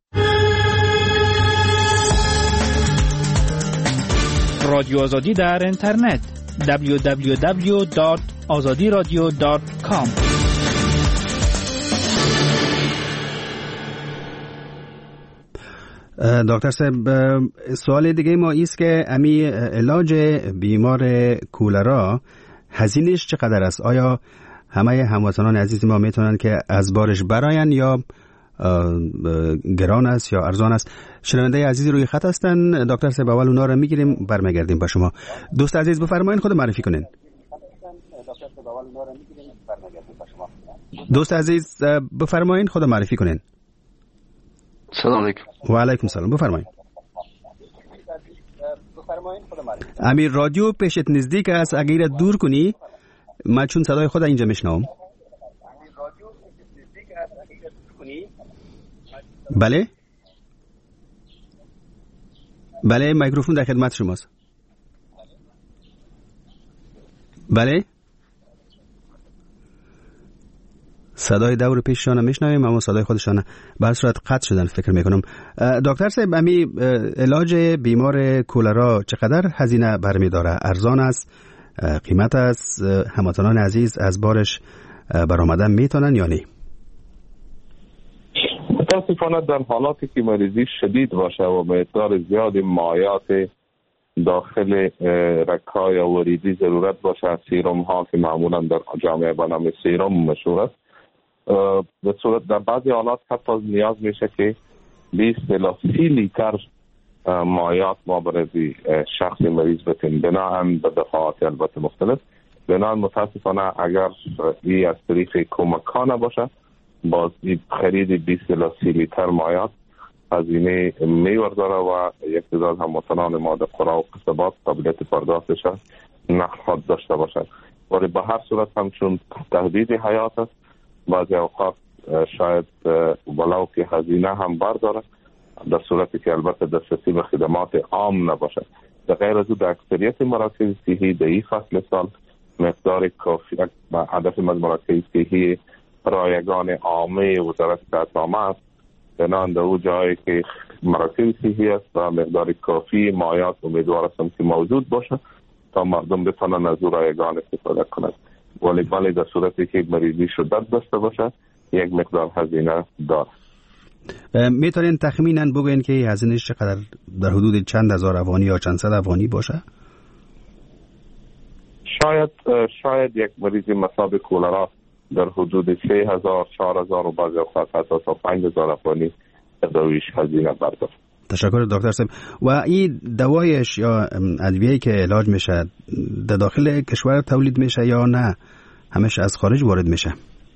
[SPEAKER 7] رادیو آزادی در اینترنت دبلیو دبلیو دبلیو دات آزادی رادیو دات کام.
[SPEAKER 2] دکتر صاحب سوال دیگه ما ایست که امی علاج بیمار کولرا هزینهش چقدر است؟ آیا همه هموطنان عزیز ما میتونن که از بارش براین یا گران است یا ارزان است؟ شنونده عزیز روی خط هستن دکتر صاحب، اول اونا رو میگیریم برمیگردیم با شما. دوست عزیز بفرمایید خود معرفی کنین. دوست عزیز بفرمایید خود معرفی کنین.
[SPEAKER 8] سلام علیکم.
[SPEAKER 2] و علیکم سلام. بفرمایید. امیر رادیو پیشت نزدیک است، اگر دور کنی من چون صدای خود اینجا میشنوم. بله بله میکروفون در خدمت شماست. بله صدای دور پیششان میشنویم اما صدای خودشان به صورت قطع شدن فکر میکنم. دکتر صاحب امی علاج بیمار کولرا چقدر هزینه برمیداره؟ ارزان است؟ قیمت است؟ هموطنان عزیز از بارش برآمدن میتونن یا نه؟
[SPEAKER 1] متاسفانه در حالاتی که مریضی شدید باشه و مقدار زیاد مایعات داخل رگ‌های وریدی ضرورت باشه، سیروم ها که معمولا در جامعه به نام سیروم مشهور است، به صورت در بعضی حالات حتی نیاز میشه که بیست الی سی لیتر مایعات ما برای شخص مریض بتیم، بناهن به دفعات البته مختلف. بناهن متاسفانه اگر این از طریق کمکانه باشه باز خرید بیست الی سی لیتر مایعات هزینه میورداره و یک تعداد هموطنان ما در قرا و قصبات قابلیت پرداختش نقص داشته باشند. ولی به هر صورت هم چون تهدید حیات است بعضی اوقات شاید ولو که هزینه هم برداره در صورتی که البته دسترسی به خدمات عام نباشه. در غیر از او در اکثریت مراکز صحی در این فصل سال مقدار کافی و هدف از مراکز صحی رایگان عامه وزارت صحت عامه است. بنان در او جایی که مراکز صحی است و مقدار کافی مایعات امیدوار هستم که موجود باشه تا مردم بتونن از او رایگان استفاده کنند. ولی بله در صورتی که مریضی شدت داشته باشه یک مقدار هزینه داره.
[SPEAKER 2] میتونین تخمینا بگوین که هزینه‌اش چقدر، در حدود چند هزار افغانی یا چند صد افغانی باشه؟
[SPEAKER 1] شاید شاید یک مریض مصاب کولرا در حدود سه هزار چهار هزار و بعضی اوقات حتی تا پنج هزار افغانی تداویش هزینه بردار.
[SPEAKER 2] تشکر دکتر صاحب. و این دوایش یا ادویه‌ای که علاج میشه در داخل کشور تولید میشه یا نه همش از خارج وارد میشه؟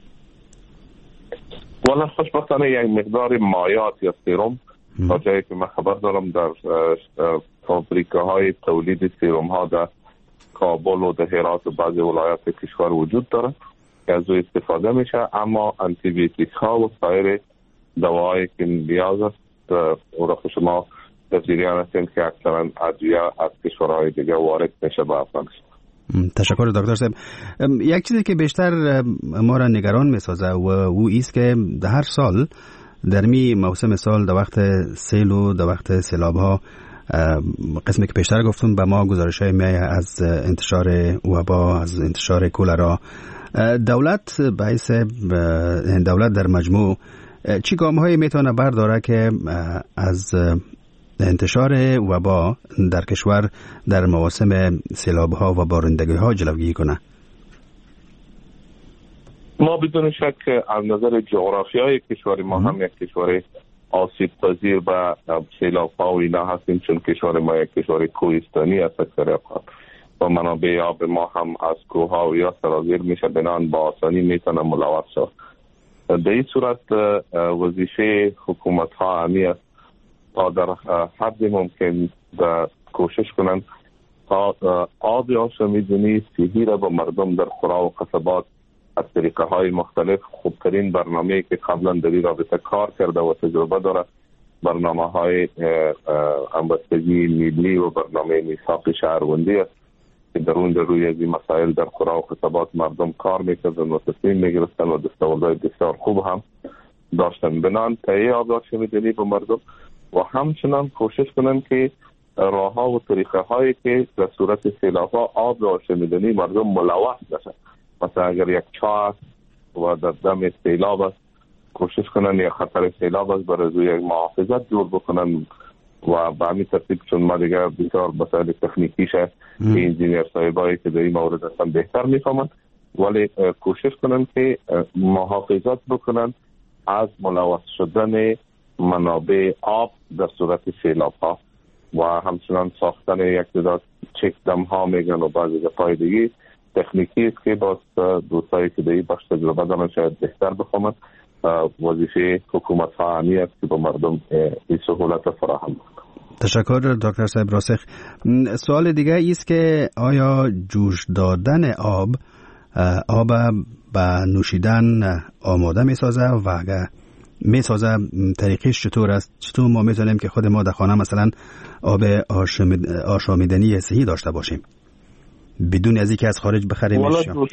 [SPEAKER 1] والا خوشبختانه یک مقدار مایات یا سرم تا جایی که من خبر دارم در فابریکه‌های تولید سرم ها در کابل و در هرات و بعضی ولایات کشور وجود داره که از او استفاده میشه، اما آنتی بیوتیک ها و سایر دواهایی که نیاز است او را شما در جریان هستیم که اکثرا ادویه از کشورهای دیگه وارد میشه به افغانستان.
[SPEAKER 2] تشکر دکتر صاحب. یک چیزی که بیشتر ما را نگران میسازه و او ایست که در هر سال در می موسم سال در وقت سیل و در وقت سیلاب ها قسمی که پیشتر گفتم به ما گزارش های میایه از انتشار وبا، از انتشار کولرا. دولت به حیث دولت در مجموع چی گام هایی میتونه برداره که از انتشار وبا در کشور در مواسم سیلاب ها و بارندگی ها جلوگیری کنه؟
[SPEAKER 1] ما بدون شک از نظر جغرافیای کشور ما هم یک کشور آسیب پذیر به سیلاب ها و اینا هستیم، چون کشور ما یک کشور کوهستانی است اکثر و منابع آب ما هم از کوه ها و یا سرازیر میشه، بنان با آسانی میتونه ملوث شد. در این صورت وظیفه حکومت ها همی است تا در حد ممکن کوشش کنند تا آب آشامیدنی صحی را به مردم در قرا و قصبات از طریقه های مختلف، خوبترین برنامه‌ای که قبلا در این رابطه کار کرده و تجربه داره برنامه های همبستگی ملی و برنامه میثاق شهروندی است که در اون در روی این مسائل در قرا و قصبات مردم کار میکردن و تصمیم میگرفتن و دستاوردهای بسیار خوب هم داشتن. بنان تهیه آب آشامیدنی به مردم و همچنان کوشش کنن که راه ها و طریقه هایی که در صورت سیلاب ها آب آشامیدنی مردم ملوث نشه، مثلا اگر یک چاه و در دم سیلاب است کوشش کنن یا خطر سیلاب است برای روی یک محافظت جور بکنن و به همین ترتیب، چون ما دیگر بسیار مسائل تکنیکیشه که انجینیر صاحبایی که در این مورد هستن بهتر میفهمند، ولی کوشش کنن که محافظت بکنن از ملوث شدن منابع آب در صورت سیلاب ها و همچنان ساختن یک تعداد چک دم ها میگن و بعضی دفعه دیگه تکنیکی است که باز دوستایی که دیگه باش تجربه دارن شاید بهتر بفهمند. وظیفه حکومت ها همی است که به مردم این سهولت فراهم کنند.
[SPEAKER 2] تشکر دکتر صاحب راسخ. سوال دیگه ایست که آیا جوش دادن آب آب به نوشیدن آماده می سازه و اگر می سازه طریقش چطور است؟ چطور ما میتونیم که خود ما در خانه مثلا آب آشامیدنی صحی داشته باشیم بدون از اینکه از خارج بخریمش؟
[SPEAKER 1] جوش...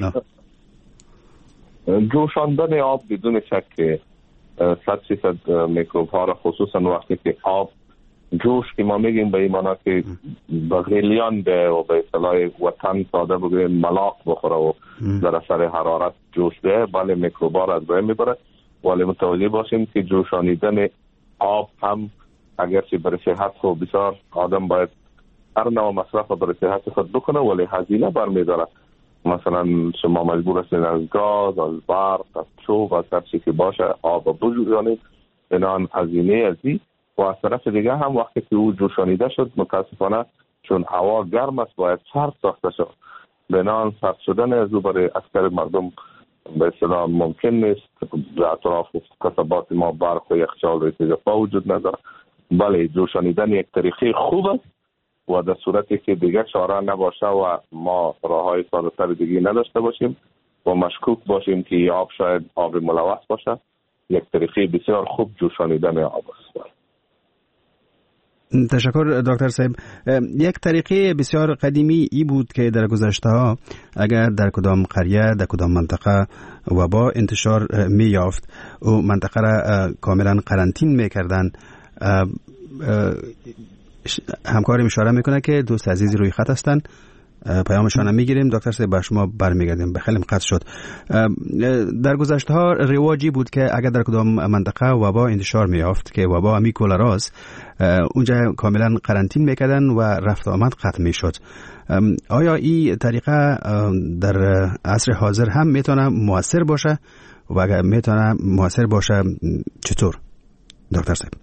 [SPEAKER 1] جوشاندن آب بدون شک صد فیصد میکروب ها را، خصوصا وقتی که آب جوش که ما میگیم به ایمانا که به غلیان ده و به اصطلاح وطن ساده بگویم ملاق بخوره و در اثر حرارت جوش ده، بله میکروب ها را از بین میبره. ولی متوجه باشیم که جوشانیدن آب هم اگرچه برای صحت خود بسیار آدم باید هر نوع مصرف برای صحت خود بکنه، ولی هزینه برمیداره. مثلا شما مجبور هستید از گاز، از برق، از چوب، از هر چیزی که باشه آب بجوشانید، بنان هزینه ازی. و از طرف دیگه هم وقتی که او جوشانیده شد متاسفانه چون هوا گرم است باید سرد ساخته شد، بنان سرد شدن از او برای اکثر مردم به اصطلاح ممکن نیست. در اطراف قصبات ما برق و یخچال و استجابه وجود نداره. بله جوشانیدن یک طریقه خوب است و در صورتی که دیگه چاره نباشه و ما راههای ساده‌تر دیگه نداشته باشیم و مشکوک باشیم که آب شاید آب ملوث باشه، یک طریقه بسیار خوب جوشانیدن آب است.
[SPEAKER 2] تشکر دکتر صاحب. یک طریقه بسیار قدیمی ای بود که در گذشته ها اگر در کدام قریه در کدام منطقه وبا انتشار می یافت و منطقه را کاملا قرنطین می کردن. همکارم اشاره میکنه که دوست عزیزی روی خط هستن. پیامشان میگیریم. دکتر صاحب به شما برمیگردیم. بخیلی قطع شد. در گذشته ها رواجی بود که اگر در کدام منطقه وبا انتشار میافت که وبا همی کولراست، اونجا کاملا قرنطین میکردن و رفت آمد قطع میشد. آیا این طریقه در عصر حاضر هم میتونه موثر باشه و اگر میتونه موثر باشه چطور دکتر صاحب؟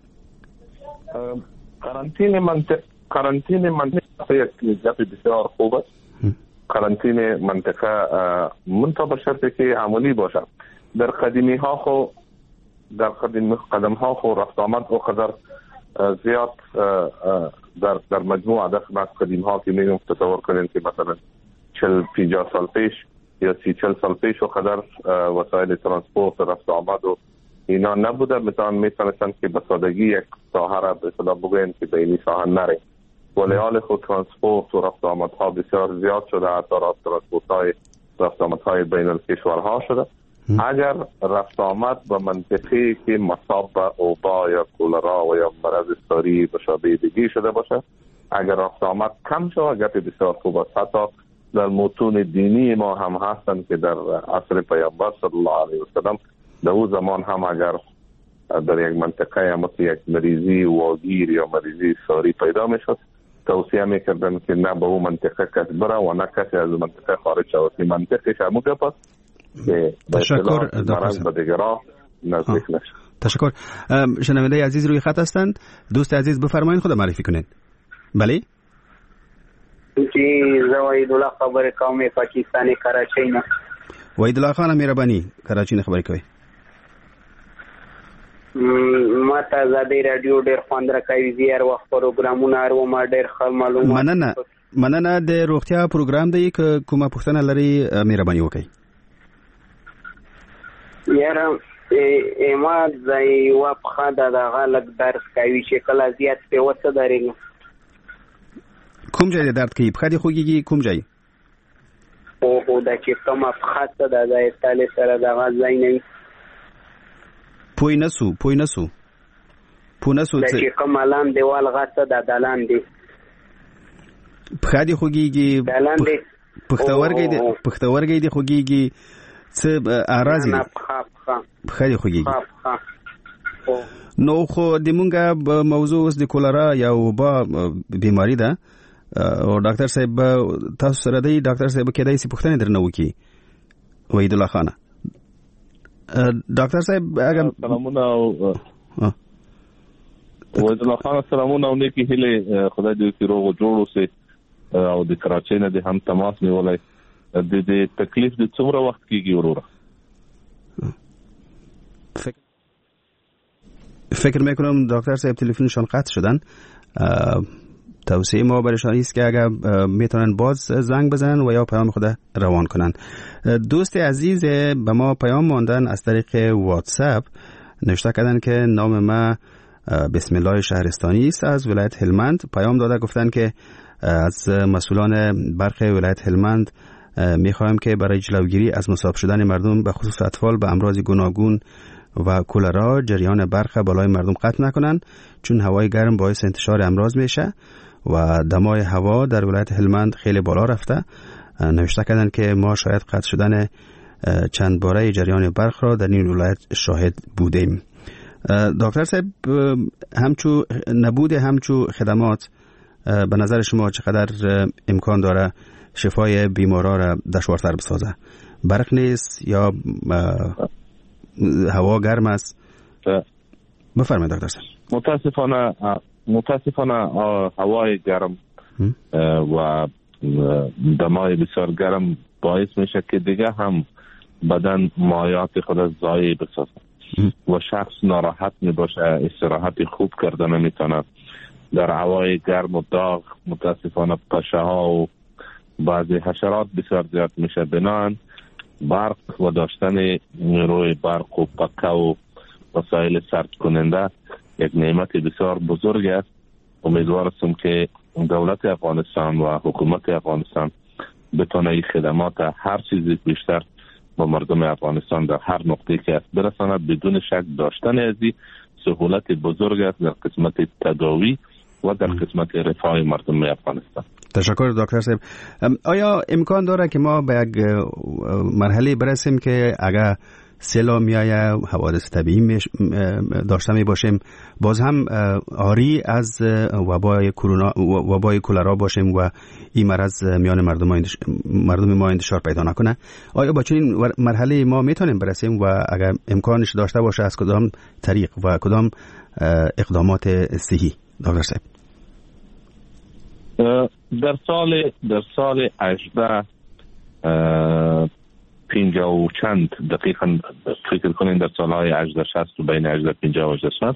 [SPEAKER 1] قرنطین منطقه قرنطین منطقه یک گپ بسیار خوب است. قرنطین منطقه منتها به شرطی که عملی باشه. در قدیمی ها خو در قدیم قدم ها خو رفت آمد او قدر زیاد در در مجموع عدد از قدیم ها که میگم تصور کنین که مثلا چهل پنجاه سال پیش یا سی چهل سال پیش و قدر وسایل ترانسپورت رفت آمد و اینا نبوده، مثلا میتونستن که به سادگی یک ساحه را به اصطلاح بگوین که به این ساحه نره، ولی حال خود ترانسپورت و رفت آمدها بسیار زیاد شده، حتی ترانسپورت های رفت آمدهای بین الکشورها شده. اگر رفت آمد به منطقه‌ای که مصاب به اوبا یا کولرا و یا مرض ساری و شابه دیگه شده باشه، اگر رفت آمد کم شود، گپ بسیار خوب است. حتی در متون دینی ما هم هستند که در عصر پیامبر صلی الله علیه و سلم در اون زمان هم اگر در یک منطقه مثل یک مریضی واگیر یا مریضی ساری پیدا میشد، توصیه میکردن که نه به اون منطقه کس بره و نه کسی از منطقه خارج شود. این منطقه شمو گپ که
[SPEAKER 2] تشکر
[SPEAKER 1] مرض به دیگرها نزدیک نشه.
[SPEAKER 2] تشکر. شنونده عزیز روی خط هستند. دوست عزیز بفرمایید، خود معرفی کنید. بله
[SPEAKER 9] جی زوید الله خبر قوم پاکستانی کراچی نه.
[SPEAKER 2] وحید الله خان مهرباني کراچی نه خبرې کوي.
[SPEAKER 9] ما ته زادي رادیو ډېر خوند راکوي، زیار وخت پروګرامونه ارو ما ډېر ښه معلومات.
[SPEAKER 2] مننه مننه د روغتیا پروګرام دی که کومه پوښتنه لري مهرباني وکړئ.
[SPEAKER 9] یاره ما ځای وبخه د دغه لږ درس کوي چې کله زیات په وڅه درېږي.
[SPEAKER 2] کوم ځای درد کوي؟ پښه دې خوږیږي؟ کوم ځای؟
[SPEAKER 9] او هو دا چې کومه پښه ته د ځای تاله سره دغه ځای نه وي.
[SPEAKER 2] پوی نسو پوی نسو پوی نسو
[SPEAKER 9] دا چې کوم لان دیوال غاڅه د دالان دی.
[SPEAKER 2] پښه دې خوږیږي؟
[SPEAKER 9] دالان دی.
[SPEAKER 2] پښتورګي دې پښتورګي دې خوږیږي؟ څه اراضي
[SPEAKER 9] نه پښه پښه
[SPEAKER 2] پښه دې خوږیږي؟ نو خو د مونږه موضوع اوس د کولرا یا وبا بیماری ده او ډاکټر صاحب تاسو سره دی. ډاکټر صاحب کېدای شي پوښتنه درنه وکړي. وحید الله خان ډاکټر صاحب اگر
[SPEAKER 1] سلامونه او وحید الله خان سلامونه او نیکی هله خدای دې چې روغ جوړ اوسه او د کراچۍ نه د هم تماس نیولای. د دې تکلیف د څومره وخت کېږي وروره؟
[SPEAKER 2] فکر میکنم دکتر صاحب تلفنشان قطع شدن. توصیه ما برایشان است که اگر میتونن باز زنگ بزنن و یا پیام خود روان کنن. دوست عزیز به ما پیام ماندن از طریق واتساپ، نوشته کردن که نام ما بسم الله شهرستانی است از ولایت هلمند. پیام داده گفتن که از مسئولان برخی ولایت هلمند میخوایم که برای جلوگیری از مصاب شدن مردم به خصوص اطفال به امراض گوناگون و کولرا جریان برق بالای مردم قطع نکنن، چون هوای گرم باعث انتشار امراض میشه و دمای هوا در ولایت هلمند خیلی بالا رفته. نوشته کردن که ما شاید قطع شدن چند باره جریان برق را در این ولایت شاهد بودیم. دکتر صاحب همچو نبود همچو خدمات به نظر شما چقدر امکان داره شفای بیمارا را دشوارتر بسازه؟ برق نیست یا هوا گرم است؟ بفرمایید دکتر صاحب.
[SPEAKER 1] متاسفانه متاسفانه هوای گرم و دمای بسیار گرم باعث میشه که دیگه هم بدن مایات خود از ضایع بسازه و شخص ناراحت می باشه، استراحت خوب کرده نمیتونه. در هوای گرم و داغ متاسفانه پشه ها و بعضی حشرات بسیار زیاد میشه. بنان برق و داشتن نیروی برق و پکه و وسایل سرد کننده یک نعمت بسیار بزرگ است. امیدوار هستم که دولت افغانستان و حکومت افغانستان بتونه این خدمات هر چیزی بیشتر با مردم افغانستان در هر نقطه‌ای که است برساند. بدون شک داشتن ازی سهولت بزرگ است در قسمت تداوی و در قسمت رفاه مردم افغانستان.
[SPEAKER 2] تشکر دکتر صاحب. آیا امکان داره که ما به یک مرحله برسیم که اگر سیلاب میآید، حوادث طبیعی داشته می باشیم، باز هم آری از وبای کرونا وبای کولرا باشیم و این مرض میان مردم ما مردم ما انتشار پیدا نکنه؟ آیا با چنین مرحله ما میتونیم برسیم و اگر امکانش داشته باشه از کدام طریق و کدام اقدامات صحی دکتر صاحب؟
[SPEAKER 1] در سال در سال هجده پنجاه و چند دقیقاً فکر کنین در سالهای هجده شصت و بین هجده پنجاه و هجده شصت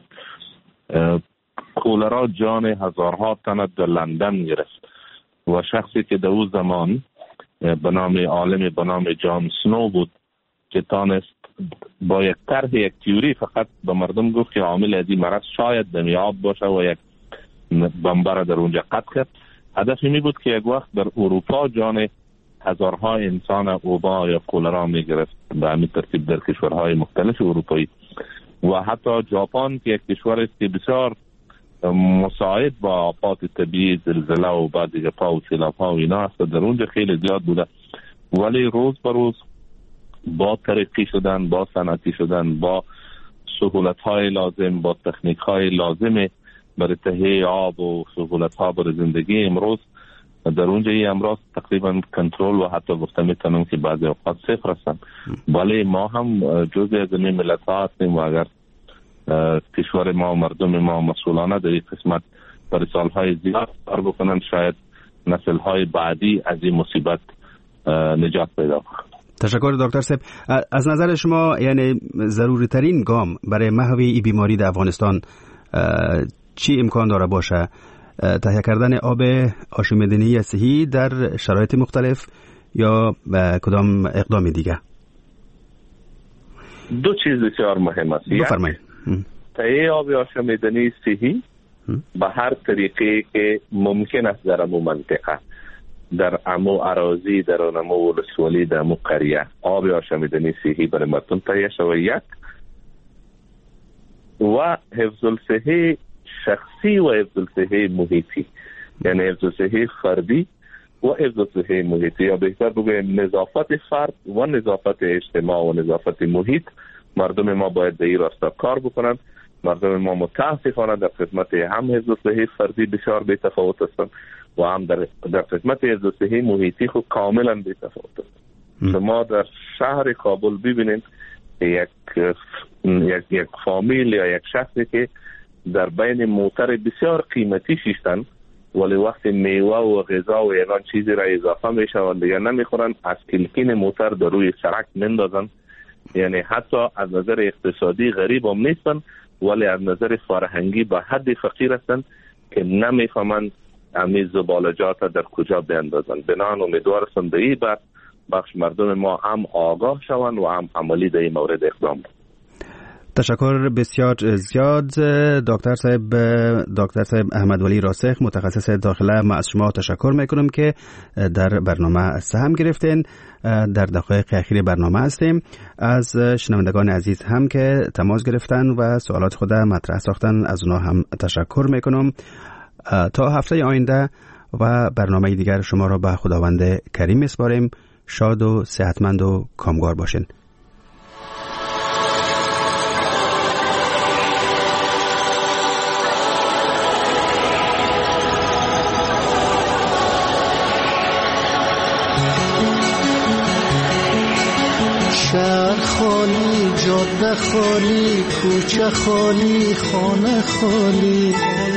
[SPEAKER 1] کولرا جان هزارها تن در لندن گرفت و شخصی که در اون زمان به نام عالم به نام جان سنو بود که تانست با یک طرح یک تیوری فقط به مردم گفت که عامل از این مرض شاید دمی آب باشه و یک بمبر در اونجا قطع کرد. هدف می بود که یک وقت در اروپا جان هزارها انسان وبا یا کولرا می گرفت به همین ترتیب در کشورهای مختلف اروپایی و حتی ژاپن که یک کشور است که بسیار مساعد با آفات طبیعی، زلزله و بعد دیگه پا و سیلاب ها و اینا است، در اونجا خیلی زیاد بوده. ولی روز به روز با ترقی شدن، با صنعتی شدن، با سهولت های لازم، با تکنیک های لازم برای تهیه آب و سهولت ها برای زندگی امروز در اونجا این امراض تقریبا کنترل و حتی گفته میتونم که بعضی اوقات صفر هستن. ولی ما هم جزء از این ملت ها هستیم و اگر کشور ما و مردم ما مسئولانه در این قسمت برای سالهای زیاد کار بکنن شاید نسل های بعدی از این مصیبت نجات پیدا کنند.
[SPEAKER 2] تشکر دکتر صاحب. از نظر شما یعنی ضروری ترین گام برای محو این بیماری در افغانستان چی امکان داره باشه؟ تهیه کردن آب آشامیدنی صحی در شرایط مختلف یا کدام اقدام دیگه؟
[SPEAKER 1] دو چیز بسیار مهم است.
[SPEAKER 2] بفرمایید.
[SPEAKER 1] تهیه آب آشامیدنی صحی به هر طریقی که ممکن است در امو منطقه، در امو اراضی، در امو ولسوالی، در امو قریه آب آشامیدنی صحی برای مردم تهیه شود یک، و حفظ الصحه شخصی و حفظ الصحه محیطی، یعنی حفظ الصحه فردی و حفظ الصحه محیطی، یا بهتر بگویم نظافت فرد و نظافت اجتماع و نظافت محیط. مردم ما باید به این راستا کار بکنند. مردم ما متاسفانه در خدمت هم حفظ الصحه فردی بسیار بی تفاوت هستند و هم در در خدمت حفظ الصحه محیطی خود کاملا بی تفاوت هستند. شما در شهر کابل ببینید یک یک یک فامیل یا یک شخصی که در بین موتر بسیار قیمتی شیشتن ولی وقتی میوه و غذا و اینان چیزی را اضافه میشوند دیگه نمیخورن، از کلکین موتر در روی سرک مندازن. یعنی حتی از نظر اقتصادی غریب هم نیستن ولی از نظر فرهنگی به حد فقیر هستن که نمیفهمن همین زبالجات در کجا بیندازن. بنان امیدوار هستم در این بخش مردم ما هم آگاه شوند و هم عملی در این مورد اقدام کنند.
[SPEAKER 2] تشکر بسیار زیاد دکتر صاحب. دکتر صاحب احمد ولی راسخ متخصص داخله، ما از شما تشکر میکنم که در برنامه سهم گرفتین. در دقایق اخیر برنامه هستیم. از شنوندگان عزیز هم که تماس گرفتن و سوالات خود مطرح ساختن از اونها هم تشکر میکنم. تا هفته آینده و برنامه دیگر شما را به خداوند کریم میسپاریم. شاد و صحتمند و کامگار باشین.
[SPEAKER 10] شهر خالی، جاده خالی، کوچه خالی، خانه خالی،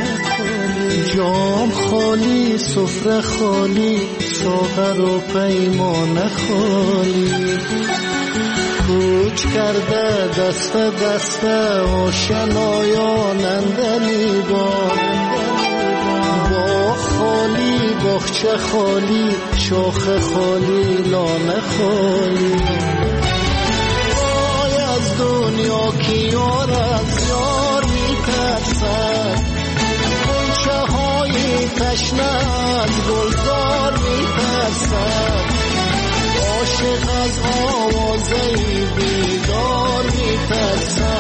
[SPEAKER 10] جام خالی، سفره خالی، ساغر و پیمانه خالی. کوچ کرده دست دست آشنایان اندلی بار، باغ خالی، باغچه خالی، شاخ خالی، لانه خالی. دنیا کی یار از یار میترسد، غنچه های تشنه از گلزار میترسد، عاشق از آوازه بیدار میترسد،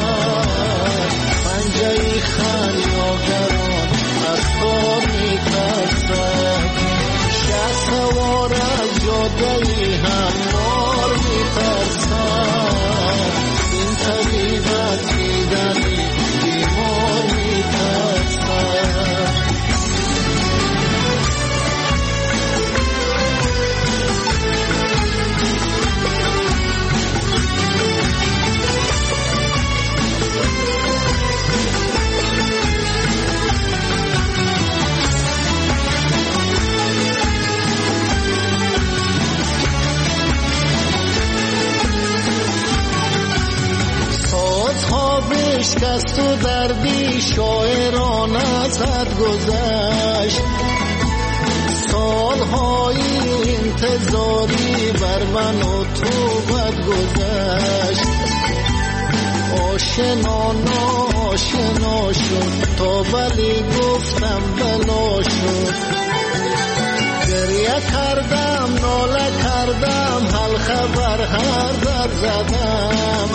[SPEAKER 10] پنجه خریاگران از کار میترسد، بشکست و دردی شاعران از حد گذشت. سالهای انتظاری بر من و تو بد گذشت. آشنا ناشنا شد تا ولی گفتم بلا شد. گریه کردم ناله کردم حال خبر هر در زدم.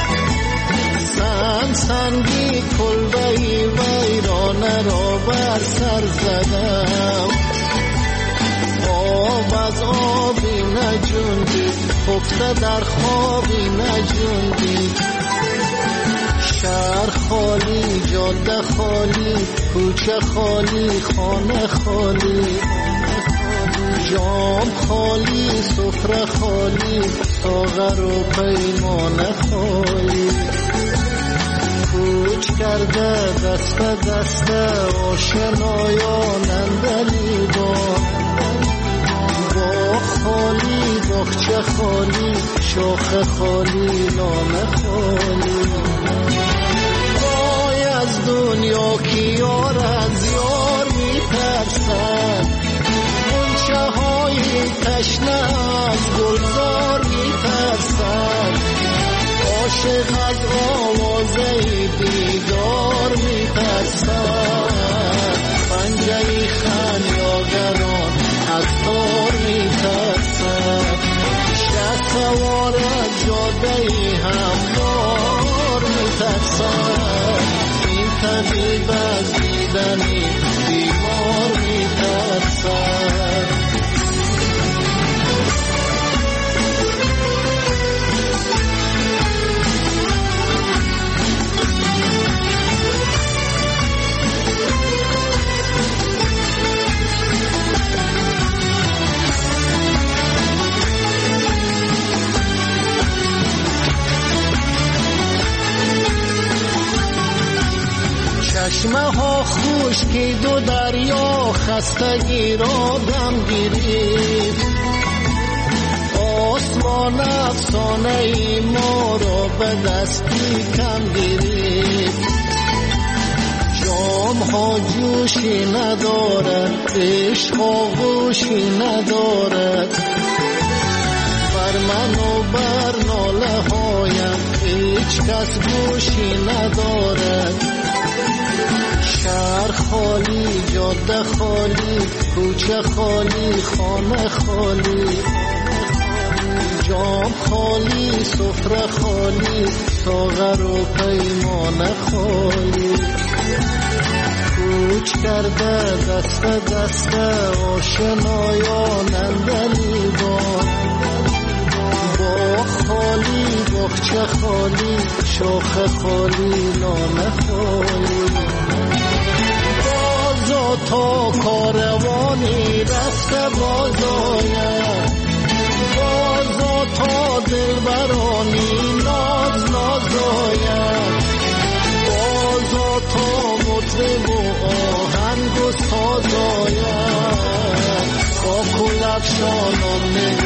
[SPEAKER 10] سن سنگی کلبهی ویرانه را بر سر زدم. آب از آبی نجوندی خفته در خوابی نجوندی. شهر خالی جاده خالی کوچه خالی خانه خالی. جام خالی سفره خالی ساغر و پیمانه خالی. کوچ کرده دست دست آشنایان اندلیبان. باغ خالی باغچه خالی شاخه خالی لانه خالی. وای از دنیا که یار از یار میترسد. غنچه های تشنه از گلزار میترسد. عاشق از آوازه بیدار میترسد. پنجه خمیاگران از تار میترسد. شه سوار از جاده هموار میترسد. این طبیب از دیدنی بیمار میترسد. چشمه ها خشکی دو دریا خستگی را دم گیرید. آسمان افسانه ای ما را به دستی کم گیرید. جام ها جوشی ندارد عشق آغوشی ندارد. بر من و بر ناله هایم هیچ کس گوشی ندارد. شهر خالی جاده خالی کوچه خالی خانه خالی. جام خالی سفره خالی ساغر و پیمانه خالی. کوچ کرده دست دست آشنایان اندلیبان. باغ خالی باغچه خالی شاخه خالی لانه خالی. بازا تا کاروانی رفته باز آید. بازا تا دلبرانی ناز ناز آید. بازا تا مطرب و آهنگ و ساز آید. با کل افشانان نگاه